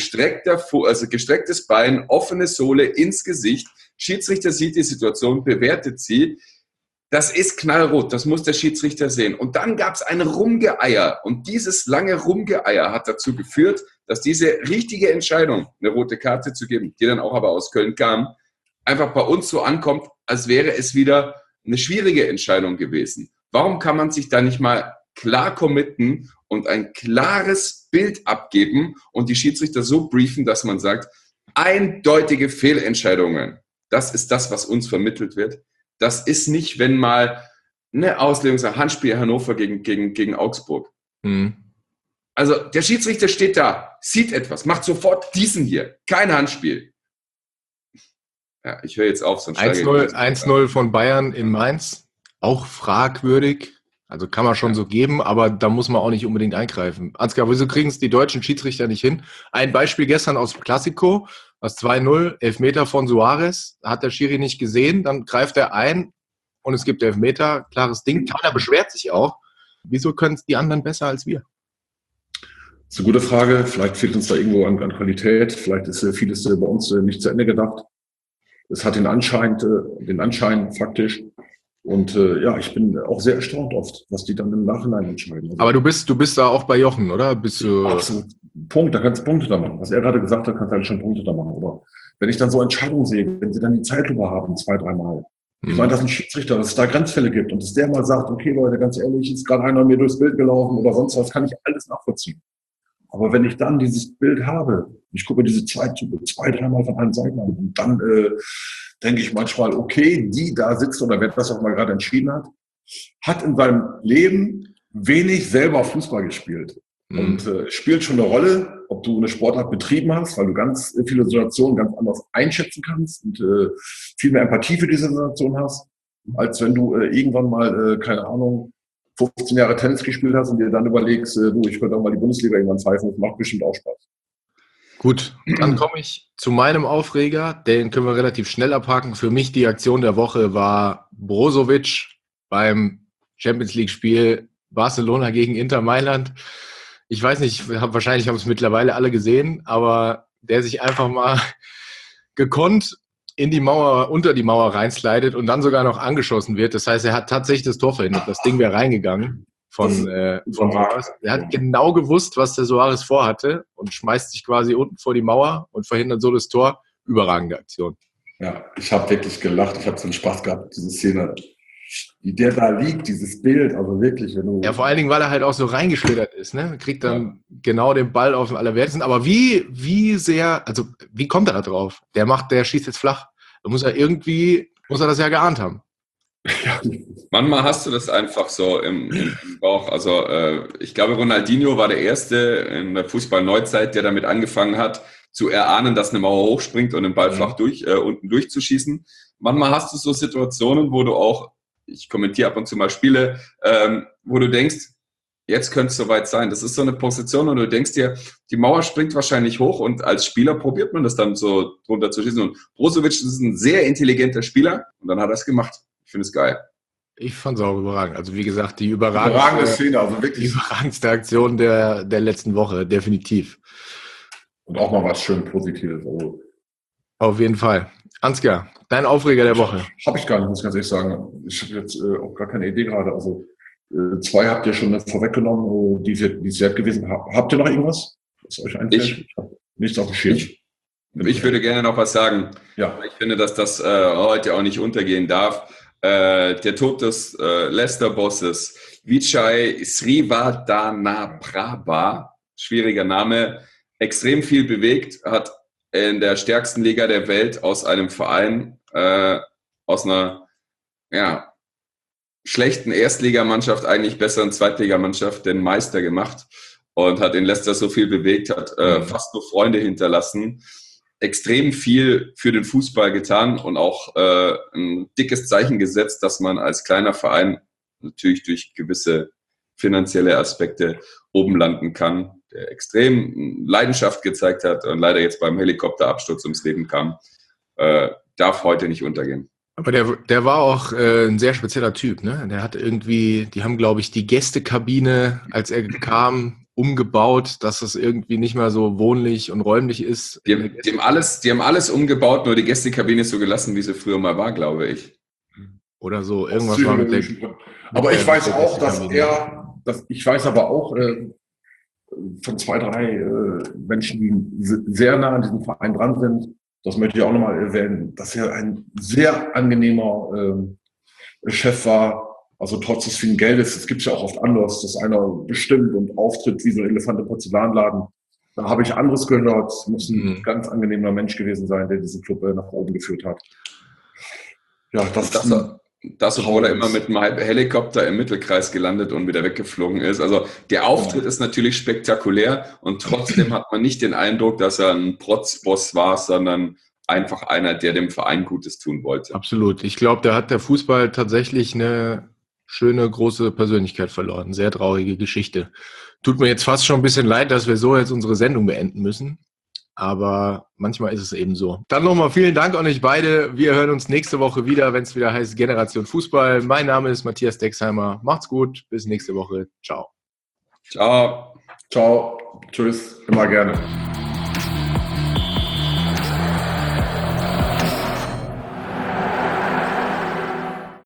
gestrecktes Bein, offene Sohle ins Gesicht. Schiedsrichter sieht die Situation, bewertet sie. Das ist knallrot, das muss der Schiedsrichter sehen. Und dann gab es ein Rumgeeier. Und dieses lange Rumgeeier hat dazu geführt, dass diese richtige Entscheidung, eine rote Karte zu geben, die dann auch aber aus Köln kam, einfach bei uns so ankommt, als wäre es wieder eine schwierige Entscheidung gewesen. Warum kann man sich da nicht mal klar committen und ein klares Bild abgeben und die Schiedsrichter so briefen, dass man sagt, eindeutige Fehlentscheidungen, das ist das, was uns vermittelt wird. Das ist nicht, wenn mal eine Auslegung sagt, Handspiel Hannover gegen Augsburg. Also der Schiedsrichter steht da, sieht etwas, macht sofort diesen hier, kein Handspiel. Ja, ich höre jetzt auf, sonst 1-0 von Bayern in Mainz, auch fragwürdig. Also kann man schon so geben, aber da muss man auch nicht unbedingt eingreifen. Ansgar, wieso kriegen es die deutschen Schiedsrichter nicht hin? Ein Beispiel gestern aus Clasico, das 2-0, Elfmeter von Suarez, hat der Schiri nicht gesehen, dann greift er ein und es gibt Elfmeter, klares Ding. Keiner beschwert sich auch. Wieso können es die anderen besser als wir? Das ist eine gute Frage. Vielleicht fehlt uns da irgendwo an Qualität. Vielleicht ist vieles bei uns nicht zu Ende gedacht. Es hat den Anschein faktisch. Und ja, ich bin auch sehr erstaunt oft, was die dann im Nachhinein entscheiden. Also, aber du bist da auch bei Jochen, oder? Bist du absolut. Punkt, da kannst du Punkte da machen. Was er gerade gesagt hat, kannst du halt schon Punkte da machen. Oder wenn ich dann so Entscheidungen sehe, wenn sie dann die Zeitlupe haben, 2-3 Mal, Ich meine, dass ein Schiedsrichter, dass es da Grenzfälle gibt und dass der mal sagt, okay Leute, ganz ehrlich, ist gerade einer mir durchs Bild gelaufen oder sonst was, kann ich alles nachvollziehen. Aber wenn ich dann dieses Bild habe, ich gucke mir diese zwei, dreimal von allen Seiten an und dann denke ich manchmal, okay, die da sitzt oder wer das auch mal gerade entschieden hat in seinem Leben wenig selber Fußball gespielt. Und spielt schon eine Rolle, ob du eine Sportart betrieben hast, weil du ganz viele Situationen ganz anders einschätzen kannst und viel mehr Empathie für diese Situation hast, als wenn du irgendwann mal, keine Ahnung, 15 Jahre Tennis gespielt hast und dir dann überlegst, du, ich könnte auch mal die Bundesliga irgendwann pfeifen, das macht bestimmt auch Spaß. Gut, dann komme ich zu meinem Aufreger, den können wir relativ schnell abhaken. Für mich die Aktion der Woche war Brozovic beim Champions-League-Spiel Barcelona gegen Inter Mailand. Ich weiß nicht, wahrscheinlich haben es mittlerweile alle gesehen, aber der sich einfach mal gekonnt in die Mauer, unter die Mauer reinslidet und dann sogar noch angeschossen wird. Das heißt, er hat tatsächlich das Tor verhindert. Das Ding wäre reingegangen von Suarez. Er hat genau gewusst, was der Suarez vorhatte und schmeißt sich quasi unten vor die Mauer und verhindert so das Tor. Überragende Aktion. Ja, ich habe wirklich gelacht. Ich habe so einen Spaß gehabt, diese Szene. Wie der da liegt, dieses Bild, also wirklich. Wenn du ja, vor allen Dingen, weil er halt auch so reingeschlittert ist, ne? Kriegt dann genau den Ball auf den Allerwertesten. Aber wie sehr, also wie kommt er da drauf? Der schießt jetzt flach. Da muss er das ja geahnt haben. Ja. Manchmal hast du das einfach so im Bauch. Also ich glaube, Ronaldinho war der Erste in der Fußball-Neuzeit, der damit angefangen hat, zu erahnen, dass eine Mauer hochspringt und den Ball flach unten durchzuschießen. Manchmal hast du so Situationen, wo du auch, ich kommentiere ab und zu mal Spiele, wo du denkst, jetzt könnte es soweit sein. Das ist so eine Position und du denkst dir, die Mauer springt wahrscheinlich hoch und als Spieler probiert man das dann so drunter zu schießen. Und Brozovic ist ein sehr intelligenter Spieler und dann hat er es gemacht. Ich finde es geil. Ich fand es auch überragend. Also wie gesagt, die überragende Szene, also wirklich. Die überragendste Aktion der letzten Woche, definitiv. Und auch mal was schön Positives. Also. Auf jeden Fall. Ansgar, dein Aufreger der Woche. Habe ich gar nicht, muss ich ganz ehrlich sagen. Ich habe jetzt auch gar keine Idee gerade. Also 2 habt ihr schon vorweggenommen, die es wert gewesen. Habt ihr noch irgendwas, was euch einfällt? Ich habe nichts auf dem Schirm. Ich würde gerne noch was sagen. Ja. Ich finde, dass das heute auch nicht untergehen darf. Der Tod des Leicester-Bosses Vichai Srivadanaprabha, schwieriger Name, extrem viel bewegt, hat in der stärksten Liga der Welt aus einem Verein, aus einer schlechten Erstligamannschaft, eigentlich besseren Zweitligamannschaft, den Meister gemacht und hat in Leicester so viel bewegt, hat fast nur Freunde hinterlassen, extrem viel für den Fußball getan und auch ein dickes Zeichen gesetzt, dass man als kleiner Verein natürlich durch gewisse finanzielle Aspekte oben landen kann, der extrem Leidenschaft gezeigt hat und leider jetzt beim Helikopterabsturz ums Leben kam, darf heute nicht untergehen. Aber der war auch ein sehr spezieller Typ, ne? Der hat irgendwie, die haben, glaube ich, die Gästekabine, als er kam, umgebaut, dass es irgendwie nicht mehr so wohnlich und räumlich ist. Die haben alles umgebaut, nur die Gästekabine ist so gelassen, wie sie früher mal war, glaube ich. Oder so, irgendwas war mit der... Aber ich weiß auch, ich weiß aber auch von 2, 3 Menschen, die sehr nah an diesem Verein dran sind, das möchte ich auch nochmal erwähnen, dass er ein sehr angenehmer Chef war. Also trotz des vielen Geldes, es gibt ja auch oft anders, dass einer bestimmt und auftritt wie so ein Elefant im Porzellanladen. Da habe ich anderes gehört. Es muss ein ganz angenehmer Mensch gewesen sein, der diesen Club nach oben geführt hat. Ja, das obwohl er immer mit einem Helikopter im Mittelkreis gelandet und wieder weggeflogen ist. Also der Auftritt ist natürlich spektakulär und trotzdem hat man nicht den Eindruck, dass er ein Protzboss war, sondern einfach einer, der dem Verein Gutes tun wollte. Absolut. Ich glaube, da hat der Fußball tatsächlich eine schöne, große Persönlichkeit verloren. Sehr traurige Geschichte. Tut mir jetzt fast schon ein bisschen leid, dass wir so jetzt unsere Sendung beenden müssen. Aber manchmal ist es eben so. Dann nochmal vielen Dank an euch beide. Wir hören uns nächste Woche wieder, wenn es wieder heißt Generation Fußball. Mein Name ist Matthias Dexheimer. Macht's gut. Bis nächste Woche. Ciao. Ciao. Ciao. Tschüss. Immer gerne.